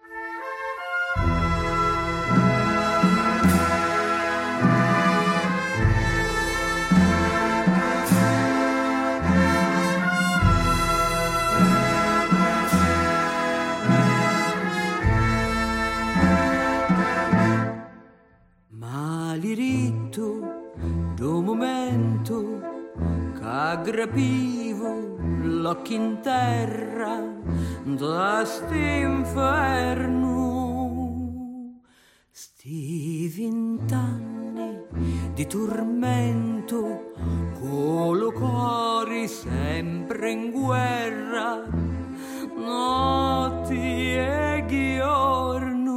Malirito do momento c'aggrapivo l'occhio in terra da st'inferno, sti vent'anni di tormento colo cuori sempre in guerra, notti e giorno,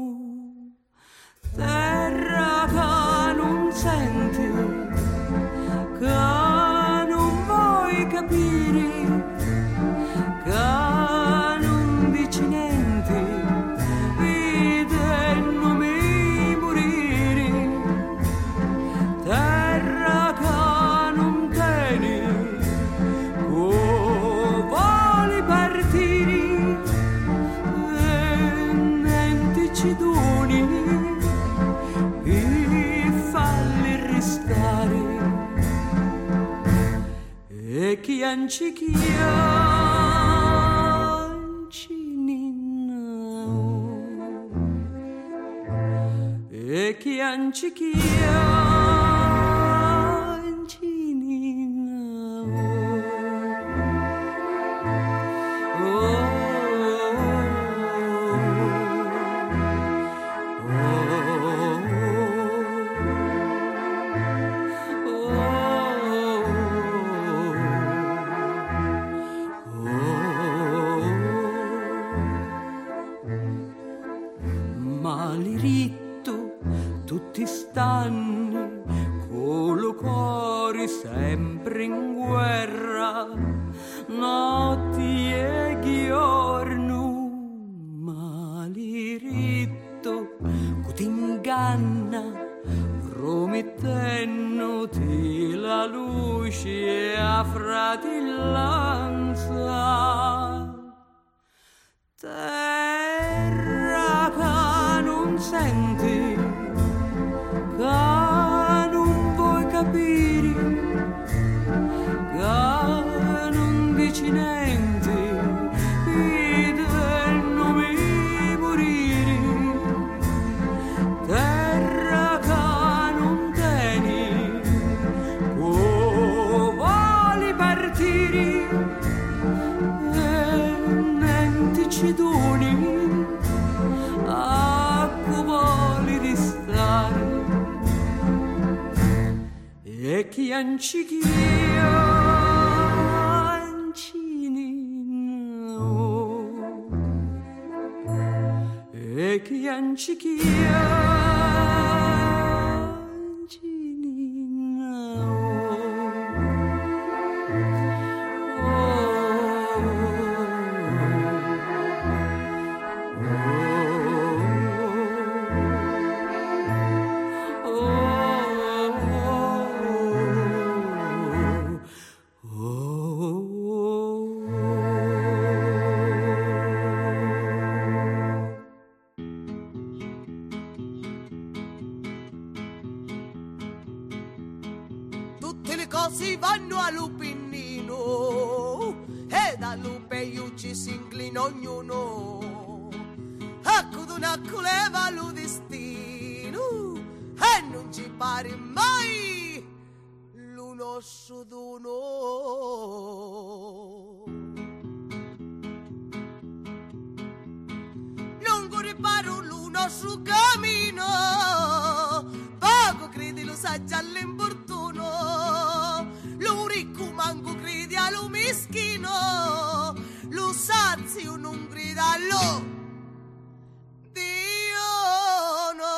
terra che non senti, che non vuoi capire, che non dici niente, vedendomi morire, terra che non tieni, o vuoi partire, e niente ci doni, e falli restare. E chi anci chi anci e chi anci chi anci tutti stanno colo cuori sempre in guerra, notti e giorno, maliritto che ti inganna promettendoti la luce a fratellanza, terra che non senti, che non vuoi capire, che non dici niente, vedendomi morire, terra che non tieni, o vuoi partire, e niente ci doni, a cui vuoi restare. E chi anci chi ancini, e chi anci chi così vanno a Lupinino e da Lupe ci si inclina ognuno, ecco una culeva lo destino e non ci pare mai l'uno su d'uno. Non riparo l'uno su cammino, poco credi lo sa già l'importuno, lo ricco manco credi allo meschino, lo sazio non grida cavallo Dio no.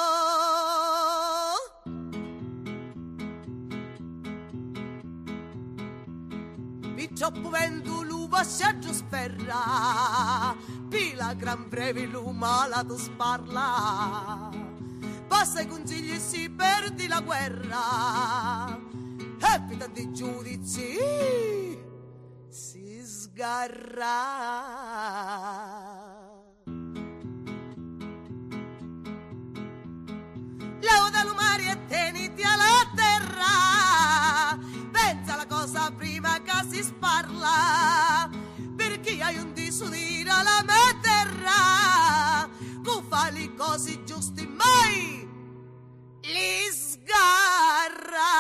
Vi troppo vento l'uva sciaggio sferra, pila gran brevi l'uma la tu sparla, passa i consigli e si perdi la guerra, e pita di giudizi si sgarra. Lauda l'umari e teniti alla terra, pensa la cosa prima che si sparla, perché hai un disudire alla mia terra, tu fai le cose giuste mai li sgarra.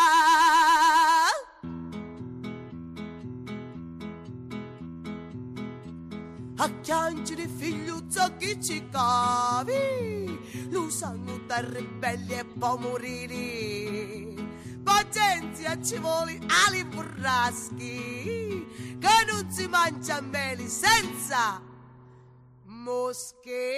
A chianci di figliuzzo chi ci cavi, lo sanno da ribelli e poi morire. Pazienza ci vuole ali burraschi, che non si mangia meli senza mosche.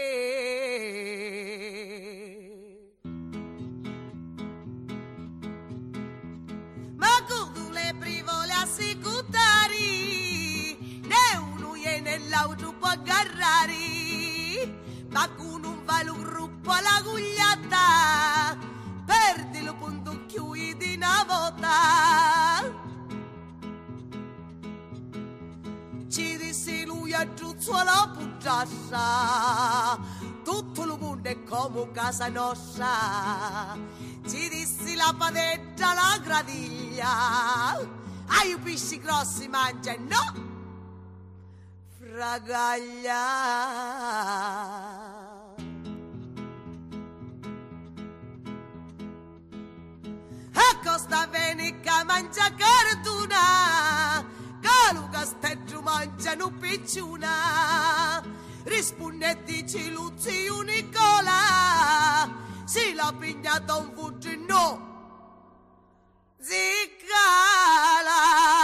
Ma con le privole assicutari, né uno e nell'auto può agarrare, ma con un valo gruppo alla gugliata, perdi lo punto chiudi di una volta. Ci dissi lui a giuzzo la pugiassa, tutto il mondo è come casa nostra. Ci dissi la padetta, la gradiglia, ai pesci grossi mangia e no fragaglia. A costa venica mangia carduna, calu casteggio mangiano picciuna, rispondetti ciluzzi unicola, si la pignata un fuggi no ziccala.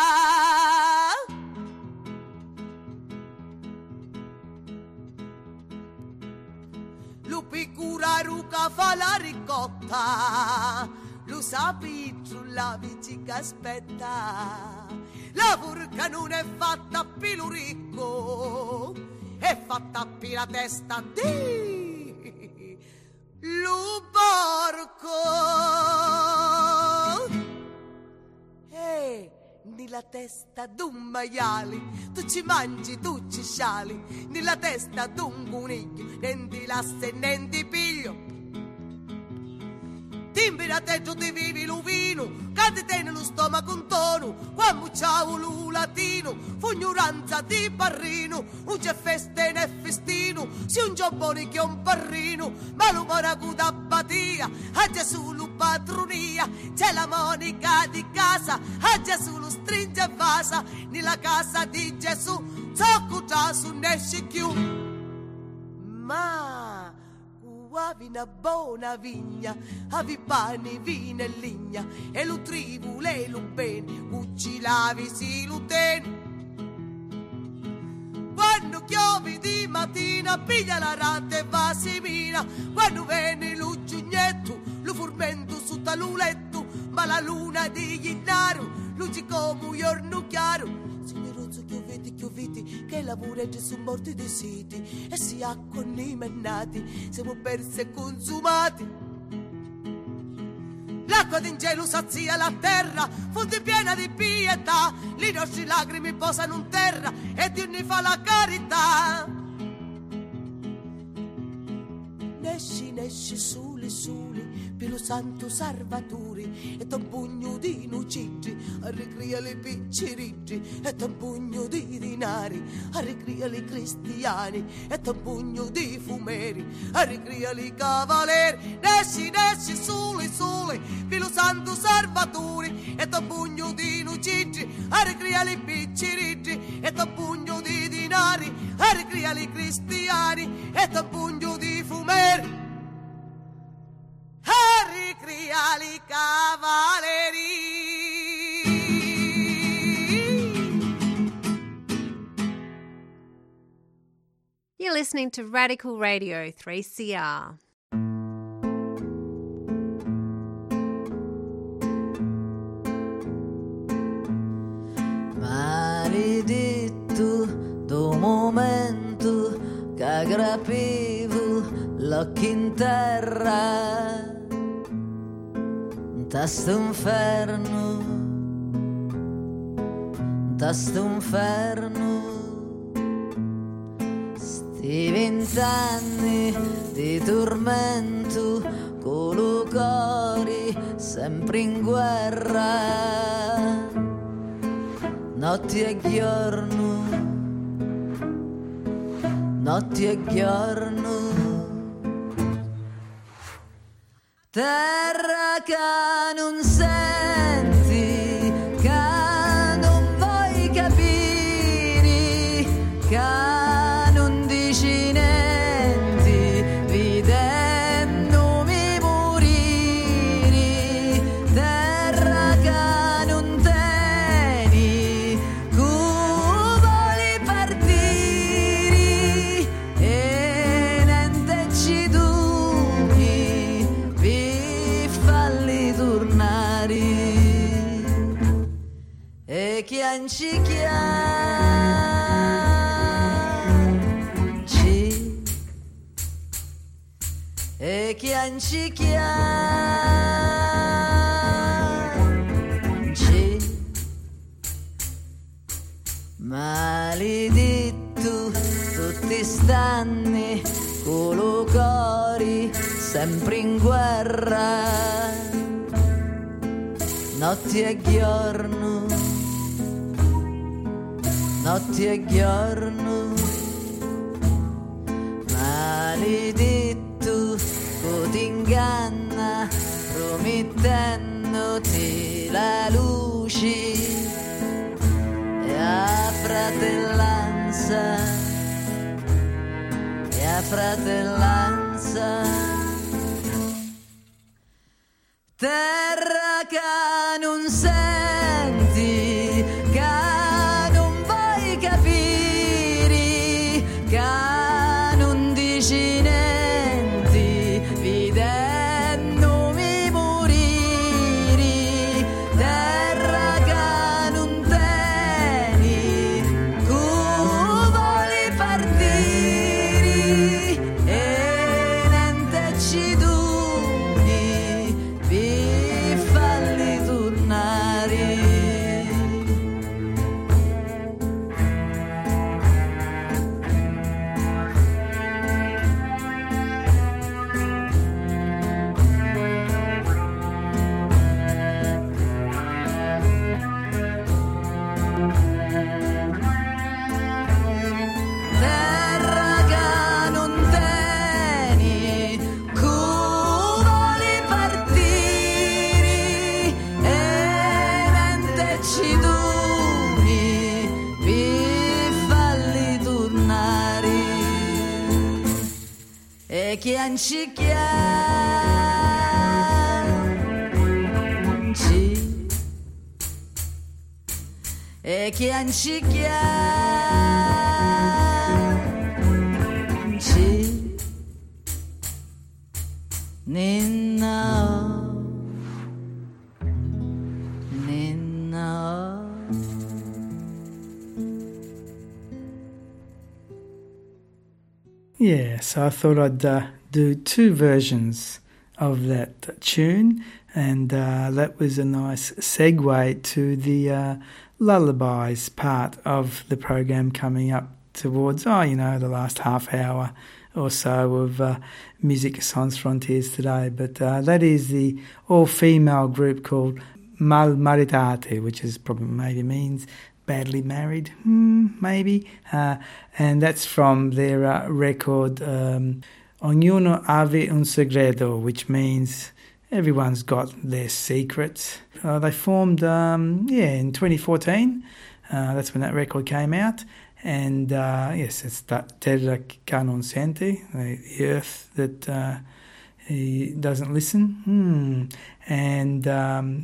Lupi cura ruca fa la ricotta, lo sapi la vici che aspetta, la furca non è fatta più ricco, è fatta più la testa di lo porco. E nella testa d'un maiale tu ci mangi, tu ci sciali, nella testa d'un coniglio nendi lasse nendi piglio. Timbira te giù ti vivi lo vino, che ti tiene lo stomaco un tono, quando ciao lo latino, fognuranza di parrino, un c'è feste né festino, si un giambone che un parrino, ma lo maracuta a batia, a Gesù lo patronia, c'è la monica di casa, a Gesù lo stringe e vasa, nella casa di Gesù, zocco già su nesce più. Ma avevi una buona vigna, avevi pani, vino e ligna, e lo tribu, le lo bene, uccilavi si lo teni. Quando chiovi di mattina, piglia la rata e va semina, quando venne lo giugnetto, lo furmento su taluletto, ma la luna di Gennaro, luci come un giorno chiaro. Signorozzo chioviti, chioviti, che lavoreggia su morti dei siti, e si acqua i mennati, siamo persi e consumati. L'acqua d'in cielo sazia la terra, fonte piena di pietà, le nostre lacrime posano in terra, e Dio ne fa la carità. Nesci, nesci, soli, soli, per lo santo salvatore, e un pugno di nuciggi, a ricria le picceriggi, e un pugno di dinari, a ricria le cristiani, e un pugno di fumeri, a ricria le cavaleri. Nesci, nesci, soli, soli, per lo santo salvatore, e un pugno di nuciggi, a ricria le picceriggi, e un pugno di dinari, a ricria le cristiani, e un pugno di fumeri. Ricriali cavaleri. listening to Radical Radio three C R. Maledetto do momento che aggrappevo l'occhio in terra, tasto inferno, tasto inferno, sti vent'anni di tormento con lo cuore sempre in guerra, notti e giorno, notti e giorno, terra che non senti, che non vuoi capire, che non dici niente, vedendomi morire, terra che non tieni, che vuoi partire e niente ci duri per farli tornare, e chi anci chianci, e chi anci chianci, maledetto tutti stanni con lo cuore sempre in guerra, notti e giorno, notti e giorno, maledetto che ti inganna promettendoti la luce e a fratellanza, e a fratellanza, terra che non senti, che non vuoi capire, che non dici niente, vedendomi morire, terra che non tieni, che vuoi partire e niente ci duri per farli tornare. Terra che non tieni, che vuoi partire e niente ci duri per farli tornare, e chi anci chianci, e chi anci chianci, ninna, ninna. Yeah, so I thought I'd uh, do two versions of that tune, and uh, that was a nice segue to the uh, lullabies part of the program coming up towards, oh, you know, the last half hour or so of uh, Music Sans Frontières today. But uh, that is the all-female group called Malmaritate, which is probably maybe means badly married, hmm, maybe. Uh, and that's from their uh, record um, Ognuno Ave un Segreto, which means everyone's got their secrets. Uh, they formed, um, yeah, in twenty fourteen. Uh, that's when that record came out. And, uh, yes, it's Terra che non sente, the earth that uh, he doesn't listen. Hmm. And um,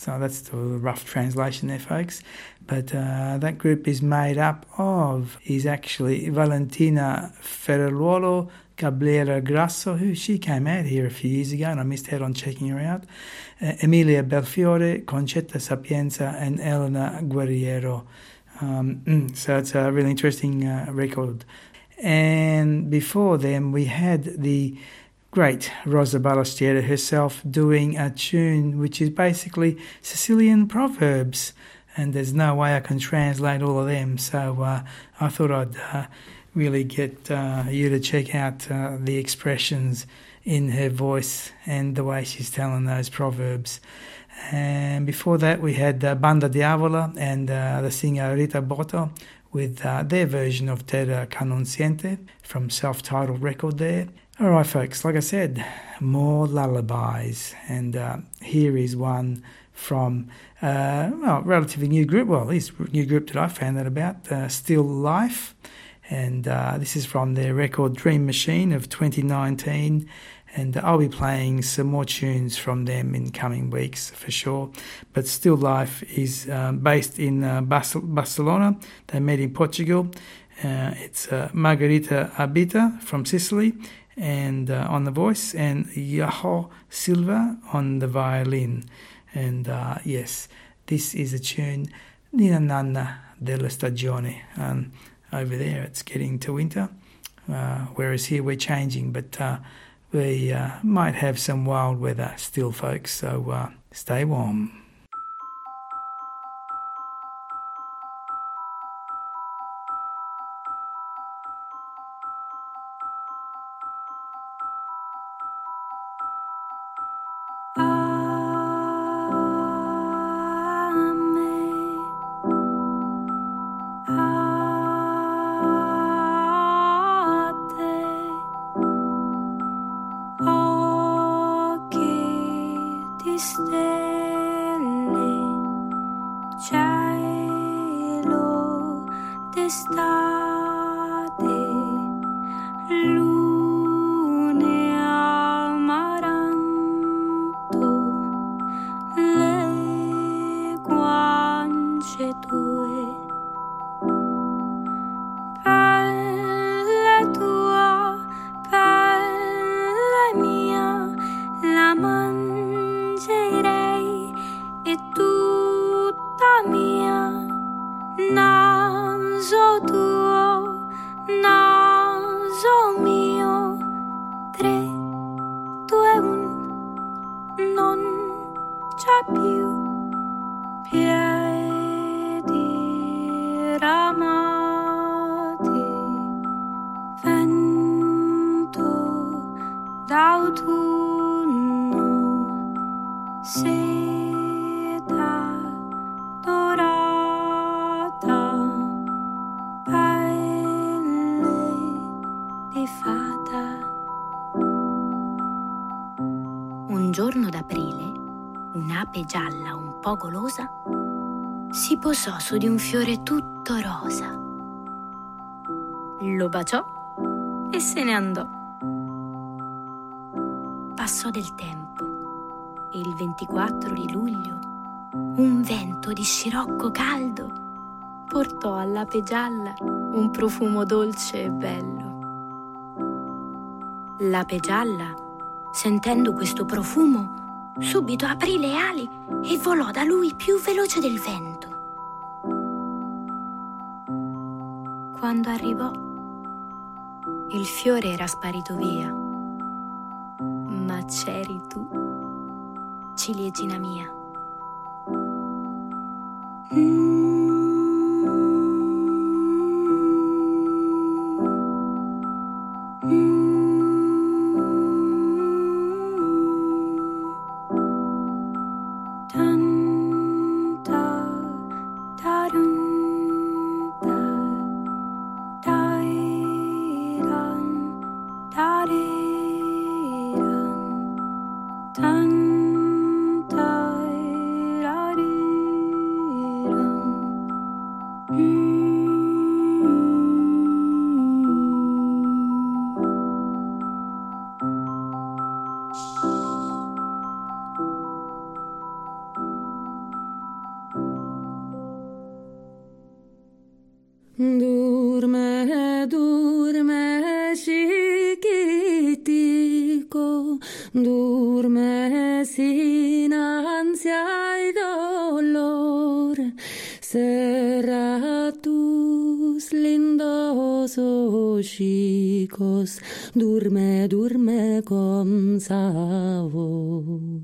So that's the rough translation there, folks. But uh, that group is made up of, is actually Valentina Ferruolo Cabrera Grasso, who she came out here a few years ago and I missed out on checking her out. Uh, Emilia Belfiore, Concetta Sapienza and Elena Guerriero. Um, so it's a really interesting uh, record. And before them we had the great Rosa Ballestieri herself doing a tune which is basically Sicilian proverbs, and there's no way I can translate all of them, so uh, I thought I'd uh, really get uh, you to check out uh, the expressions in her voice and the way she's telling those proverbs. And before that we had uh, Banda Diavola and uh, the singer Rita Botto with uh, their version of Terra Canonziente from self-titled record there. All right, folks, like I said, more lullabies, and uh, here is one from uh, well, relatively new group, well, at least new group that I found out about, uh, Still Life, and uh, this is from their record Dream Machine of twenty nineteen, and I'll be playing some more tunes from them in coming weeks for sure. But Still Life is um, based in uh, Bas- Barcelona. They met in Portugal. Uh, it's uh, Margarita Abita from Sicily, and uh, on the voice, and Yaho Silva on the violin. And uh, yes, this is a tune, Nina Nanna della Stagione. Um, over there it's getting to winter, uh, whereas here we're changing, but uh, we uh, might have some wild weather still, folks, so uh, stay warm. Un giorno d'aprile, un'ape gialla un po' golosa si posò su di un fiore tutto rosa. Lo baciò e se ne andò. Passò del tempo e il ventiquattro di luglio un vento di scirocco caldo portò all'ape gialla un profumo dolce e bello. L'ape gialla, sentendo questo profumo, subito aprì le ali e volò da lui più veloce del vento. Quando arrivò, il fiore era sparito via, ma c'eri tu, ciliegina mia. Mm. Mm. poco, duerme sin ansia y dolor. Cerra tus lindos ojicos, duerme, duerme con sabor.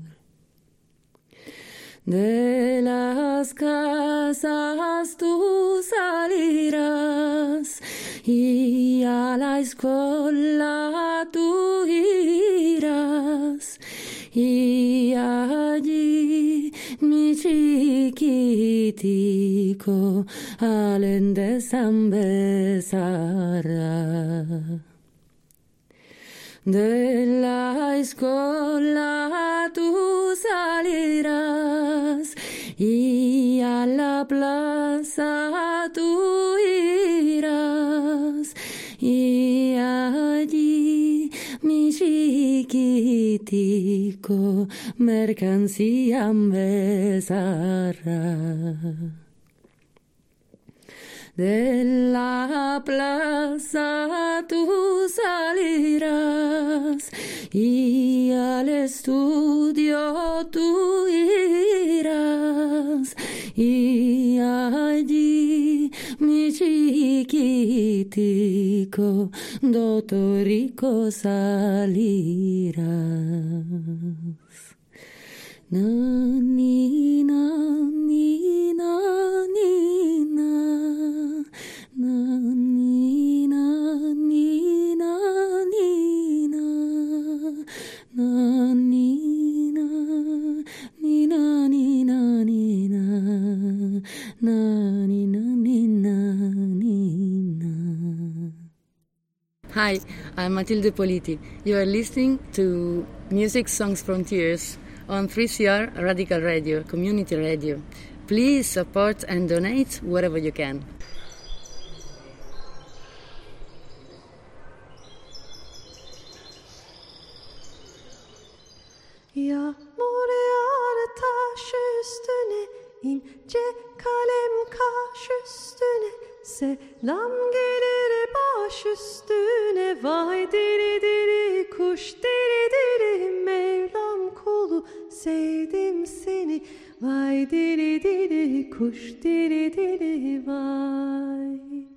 De las casas tú salirás y a la escuela tú irás, y allí mi chiquitico al empezará. De la escuela tú salirás y a la plaza tú irás, y allí mi chiquitico mercancía empezará. De la plaza tú salirás y al estudio tú irás, y allí mi chiquitico doctorico salirás. Na, ni, na, ni, na, ni, na. Na, ni, na, ni, na, ni, na. Na, ni, na, ni, na, ni, na, ni, na. Na, ni, na, ni, na, ni, na. Hi, I'm Matilde Politi. You are listening to Music Songs Frontiers on three C R Radical Radio, Community Radio. Please support and donate wherever you can. Yağmur yağar taş üstüne, ince kalem kaş üstüne, selam gelir baş üstüne. Vay diri diri kuş diri diri, Mevlam kulu sevdim seni. Vay diri diri kuş diri diri vay.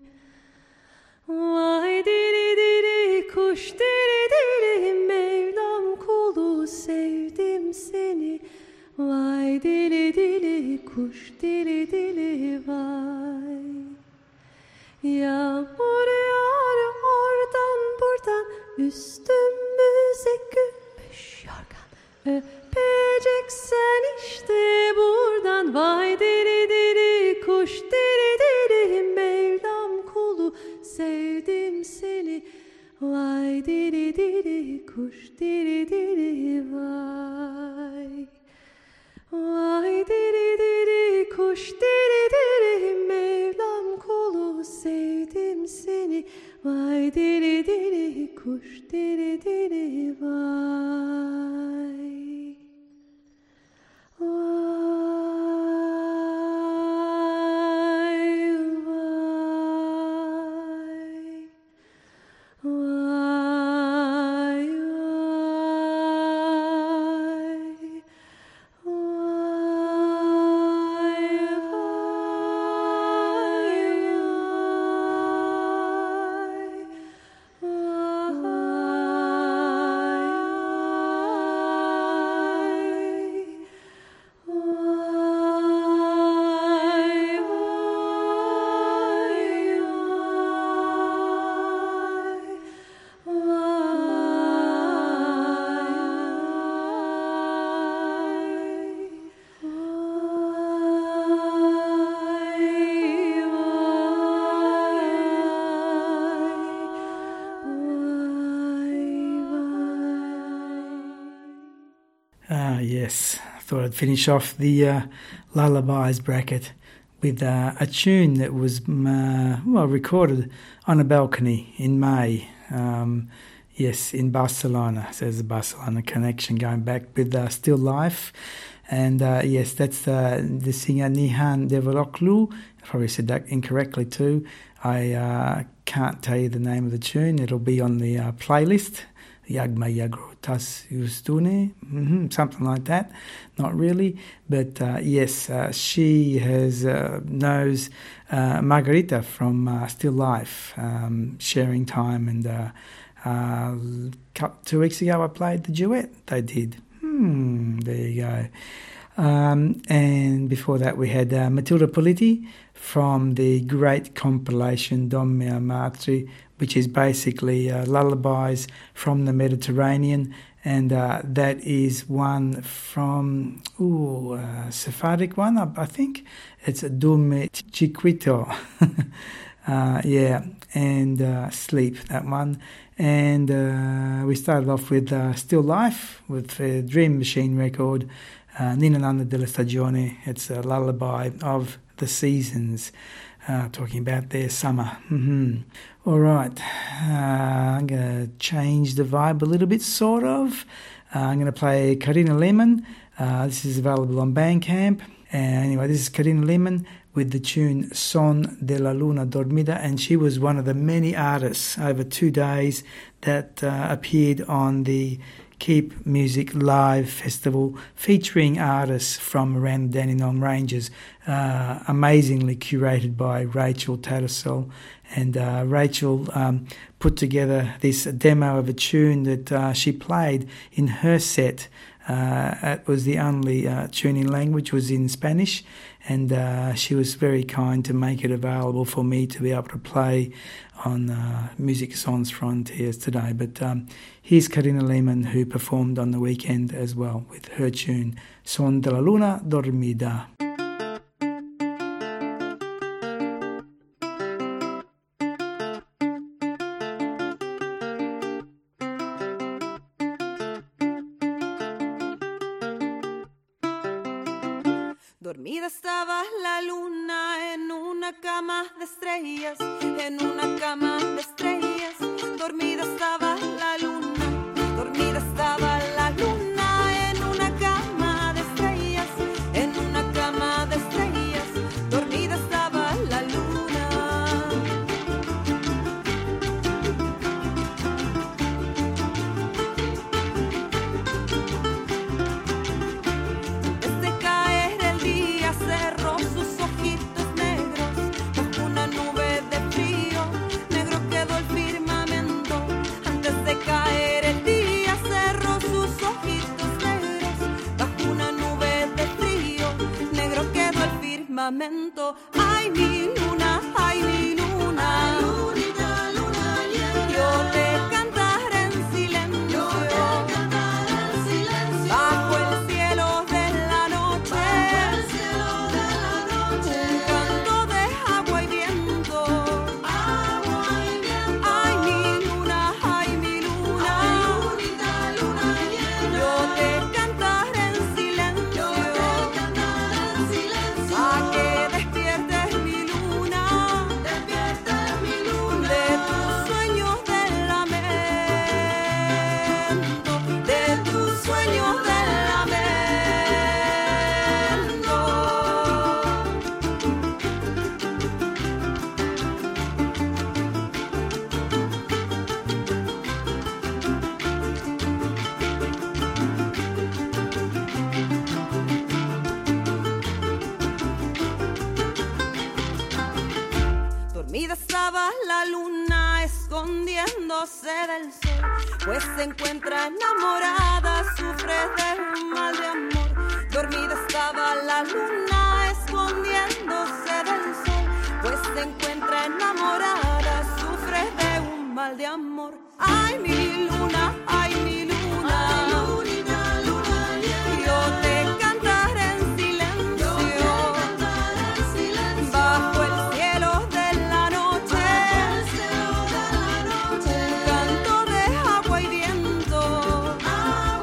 Vay diri diri kuş diri diri, Mevlam kulu sevdim seni. Vay dili dili kuş dili dili vay. Yağmur yağar oradan buradan, üstümüze gümüş yorgan. Öpeceksen işte buradan. Vay dili dili kuş dili dili, Mevlam kulu sevdim seni. Vay dili dili kuş dili dili vay. Vay dili dili kuş dili dili, Mevlam kulu sevdim seni. Vay dili dili kuş dili dili vay. Ah, yes. I thought I'd finish off the uh, lullabies bracket with uh, a tune that was uh, well recorded on a balcony in May. Um, yes, in Barcelona. So there's a Barcelona connection going back with uh, Still Life. And uh, yes, that's uh, the singer Nihan Develoklu. I probably said that incorrectly too. I uh, can't tell you the name of the tune. It'll be on the uh, playlist Yagma Yagrotas Ustune, mm-hmm, something like that. Not really, but uh, yes, uh, she has uh, knows uh, Margarita from uh, Still Life, um, sharing time, and uh, uh, two weeks ago I played the duet they did. Hmm, there you go. Um, and before that we had uh, Matilda Politi from the great compilation Don Mia Matri, which is basically uh, lullabies from the Mediterranean, and uh, that is one from ooh, uh, Sephardic one, I, I think. It's a Dume Chiquito. uh, yeah, and uh, Sleep, that one. And uh, we started off with uh, Still Life, with a Dream Machine record, uh, Ninna Nanna della Stagione. It's a lullaby of the seasons, uh, talking about their summer. Mm-hmm. All right, uh, I'm going to change the vibe a little bit, sort of. Uh, I'm going to play Karina Lehmann. Uh, this is available on Bandcamp. Uh, anyway, this is Karina Lehmann with the tune Son de la Luna Dormida, and she was one of the many artists over two days that uh, appeared on the Keep Music Live Festival, featuring artists from around the Dandenong Ranges, uh, amazingly curated by Rachel Tattersall. And uh, Rachel um, put together this demo of a tune that uh, she played in her set. Uh, it was the only uh, tune in language was in Spanish, and uh, she was very kind to make it available for me to be able to play on uh, Music Sans Frontiers today. But um, here's Karina Lehmann, who performed on the weekend as well with her tune Son de la Luna Dormida. Dormida estaba la luna en una cama de estrellas, en una cama de estrellas. Dormida estaba la luna, dormida estaba la luna en una cama de estrellas, en una cama de estrellas. Dormida estaba la luna. Desde caer el día cerró sus ojitos negros bajo una nube de frío. Negro quedó el firmamento. Antes de caer el día cerró sus ojitos negros bajo una nube de frío. Negro quedó el firmamento. Ay, mi luna, ay, mi luna. Lunita, luna, yeah. Yo te cantaré en silencio. Yo te cantaré en silencio. Bajo el cielo de la noche. Bajo el cielo de la noche. Un canto de agua y viento. Agua y viento. Ay, mi luna, ay, mi luna. Ay, lunita, luna, yeah. Yo te cantaré en silencio. Yo te cantaré en silencio. A que despiertes mi luna. Despiertes mi luna. De tus sueños del lamento. De tus sueños del lamento. Dormida estaba la luna escondiéndose del sol, pues se encuentra enamorada, sufre de un mal de amor. Dormida estaba la luna escondiéndose del sol, pues se encuentra enamorada, sufre de un mal de amor. Ay, mi luna, ay, mi luna. Ay, lunita, luna, yeah. Yo te cantaré en silencio. Yo te cantaré en silencio. Bajo el cielo de la noche. Bajo el cielo de la noche. Un canto de agua y viento. Agua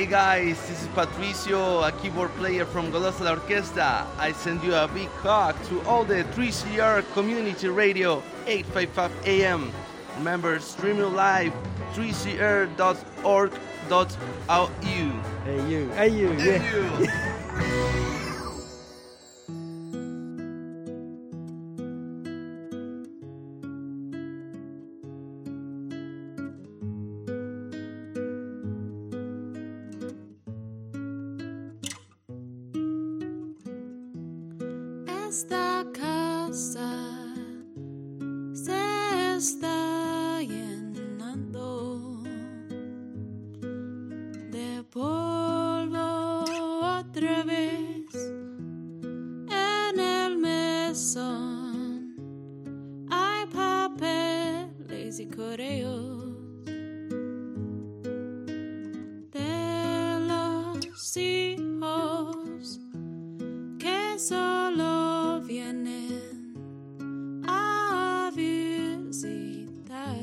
Hey guys, this is Patricio, a keyboard player from Golosa La Orquesta. I send you a big hug to all the three C R Community Radio eight fifty-five A M. Remember, stream you live, three c r dot org dot a u. Hey you, hey you, hey yeah. you. Esta casa se está llenando de polvo otra vez. En el mesón hay papeles y correos de los hijos que solo vienen a visitar.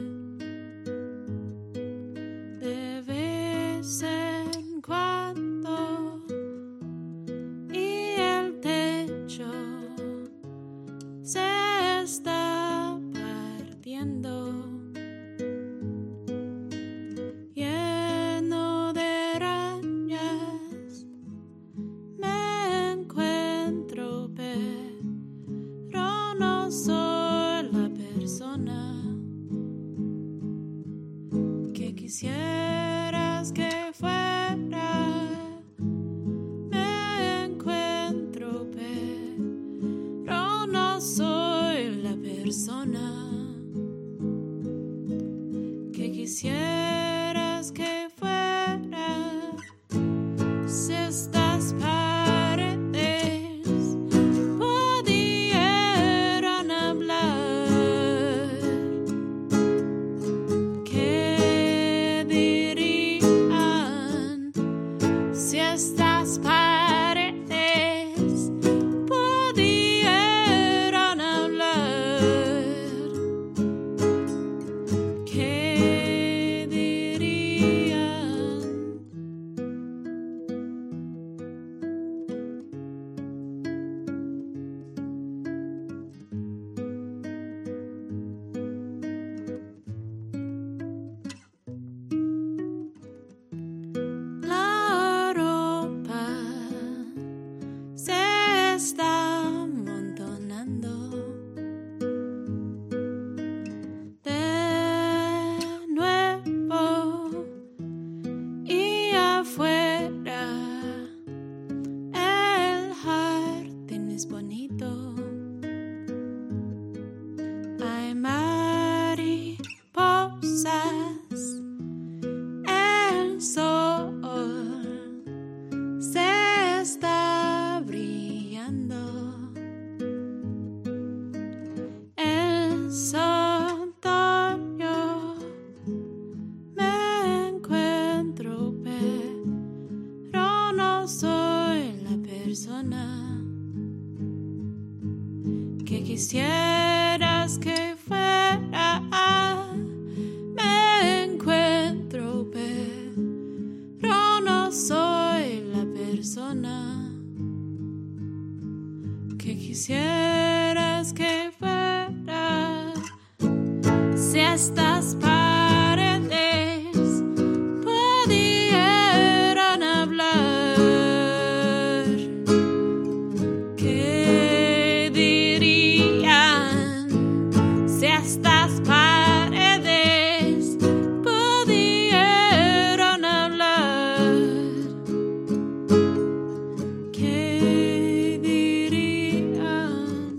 De vez en cuando y el techo se está partiendo, lleno de arañas. Me encuentro, pero no soy la persona que quisieras que fuera. Me encuentro, pero no soy la persona que quisieras que fuera. Si estas paredes pudieran hablar, ¿qué dirían? Si estas paredes pudieran hablar, ¿qué dirían? La ropa se está amontonando de nuevo y afuera el jardín es bonito. Hay mariposas, el sol se está brillando. Es otoño, me encuentro, pero no soy la persona que quisieras que fuera. Me encuentro, pero no soy la persona que quisieras que fuera. Si estas paredes pudieran hablar, ¿qué dirían? Si estas paredes pudieran hablar, ¿qué dirían?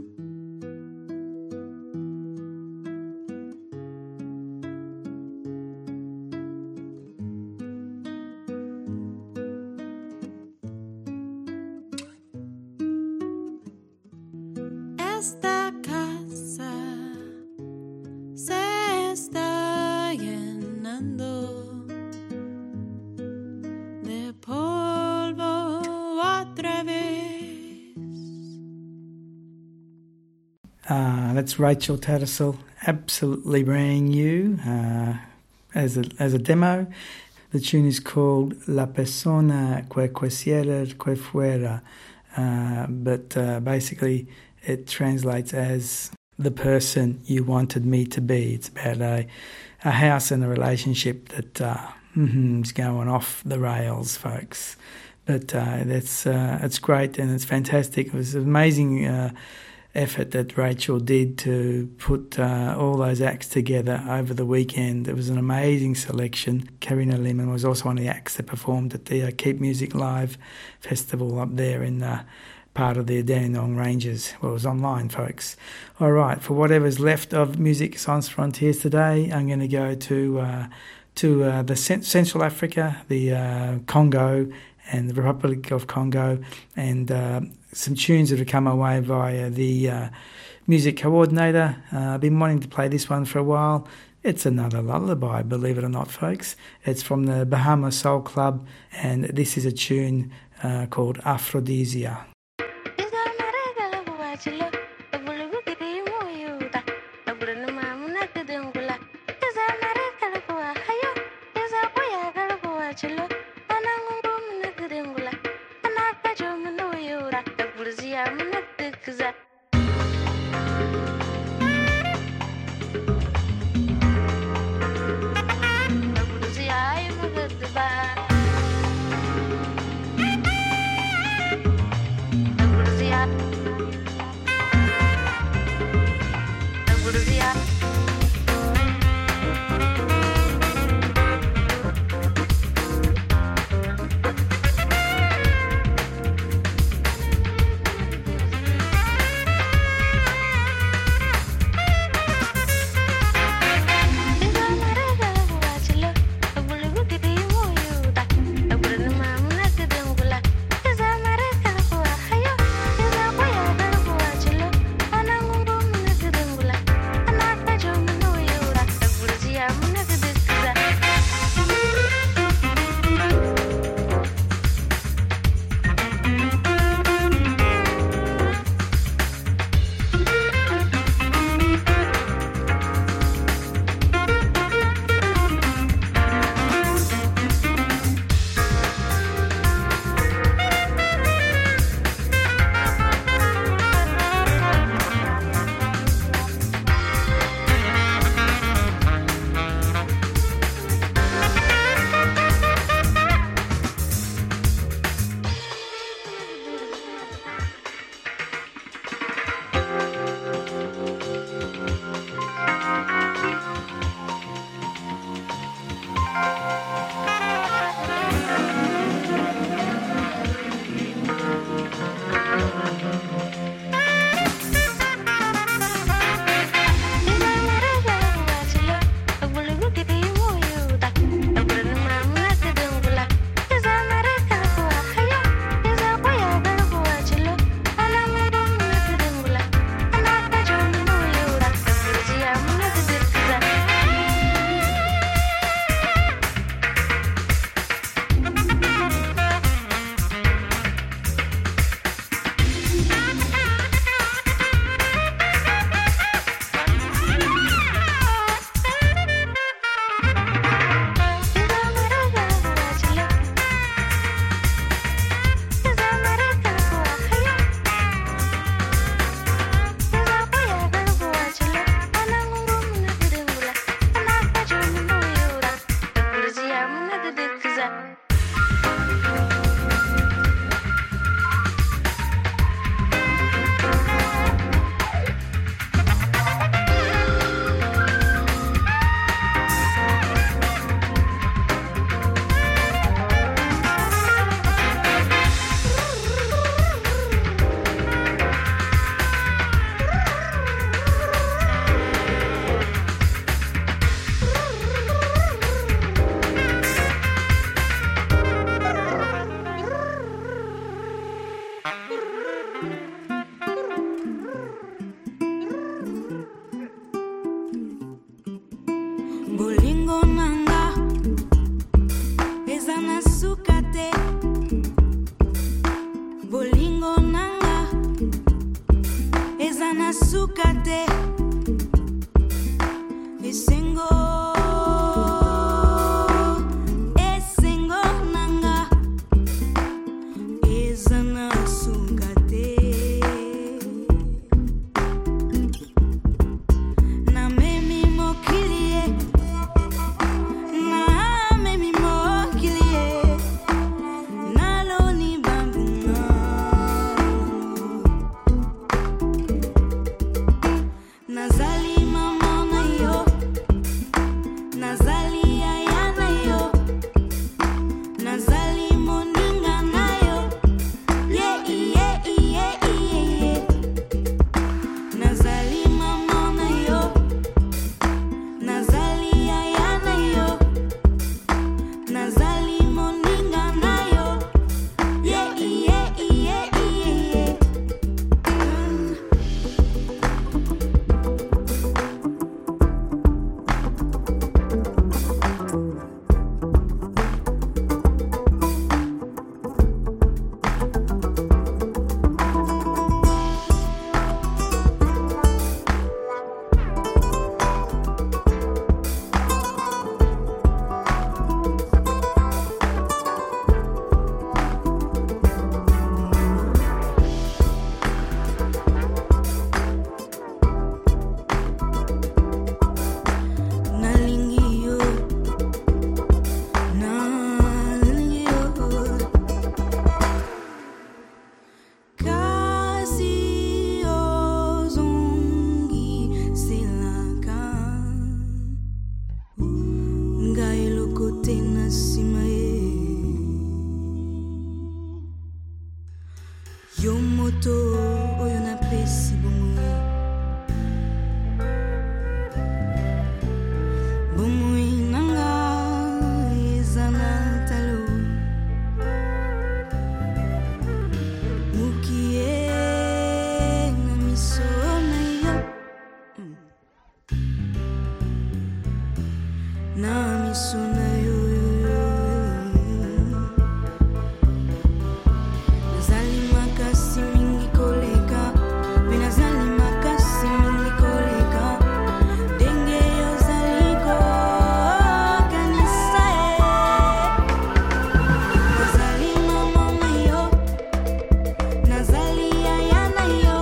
Esta casa se está llenando de polvo otra vez. Uh, that's Rachel Tattersall absolutely bringing you uh, as a as a demo The tune is called La Persona que quisiera que fuera, uh, but uh, basically it translates as the person you wanted me to be. It's about a, a house and a relationship that uh, mm-hmm, is going off the rails, folks. But uh, that's uh, it's great and it's fantastic. It was an amazing uh, effort that Rachel did to put uh, all those acts together over the weekend. It was an amazing selection. Karina Lehman was also one of the acts that performed at the uh, Keep Music Live festival up there in uh, part of the Dandenong Ranges. Well, it was online, folks. All right, for whatever's left of Music Sans Frontiers today, I'm going to go to uh, to uh, the C- Central Africa, the uh, Congo, and the Republic of Congo, and uh, some tunes that have come our way via the uh, music coordinator. Uh, I've been wanting to play this one for a while. It's another lullaby, believe it or not, folks. It's from the Bahama Soul Club, and this is a tune uh, called Aphrodisia. Bolingo nanga eza na suka te. Bolingo nanga eza na suka te. Esengo nami sunayo. Nazali makasi mingi koleka, binazali makasi mingi koleka, denge yo zaliko kanisa e. Nazali mama yo, nazali ayana yo.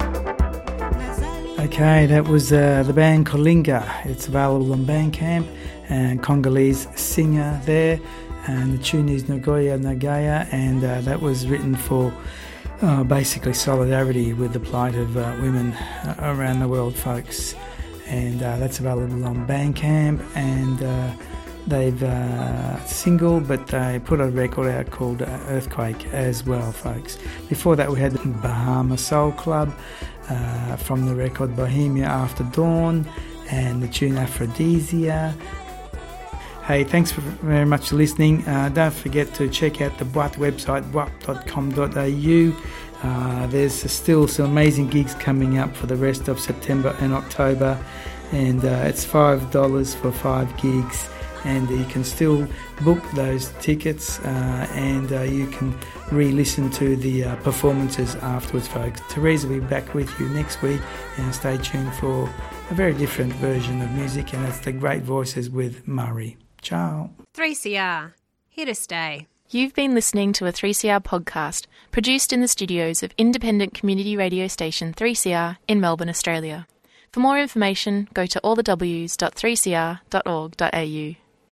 Okay, that was uh, the band Kalinga. It's available on Bandcamp, and Congolese singer there, and the tune is Nagoya Nagaya, and uh, that was written for uh, basically solidarity with the plight of uh, women uh, around the world, folks. And uh, that's available on Bandcamp, and uh, they've uh, single, but they put a record out called uh, Earthquake as well, folks. Before that, we had the Bahama Soul Club uh, from the record Bohemia After Dawn, and the tune Aphrodisia. Hey, thanks for very much for listening. Uh, don't forget to check out the B W A T website, b w a t dot com dot a u. Uh, there's still some amazing gigs coming up for the rest of September and October, and uh, it's five dollars for five gigs, and you can still book those tickets, uh, and uh, you can re-listen to the uh, performances afterwards, folks. Therese will be back with you next week, and stay tuned for a very different version of music, and that's the Great Voices with Murray. Ciao. three C R, here to stay. You've been listening to a three C R podcast produced in the studios of independent community radio station three C R in Melbourne, Australia. For more information, go to all the w s dot three c r dot org dot a u.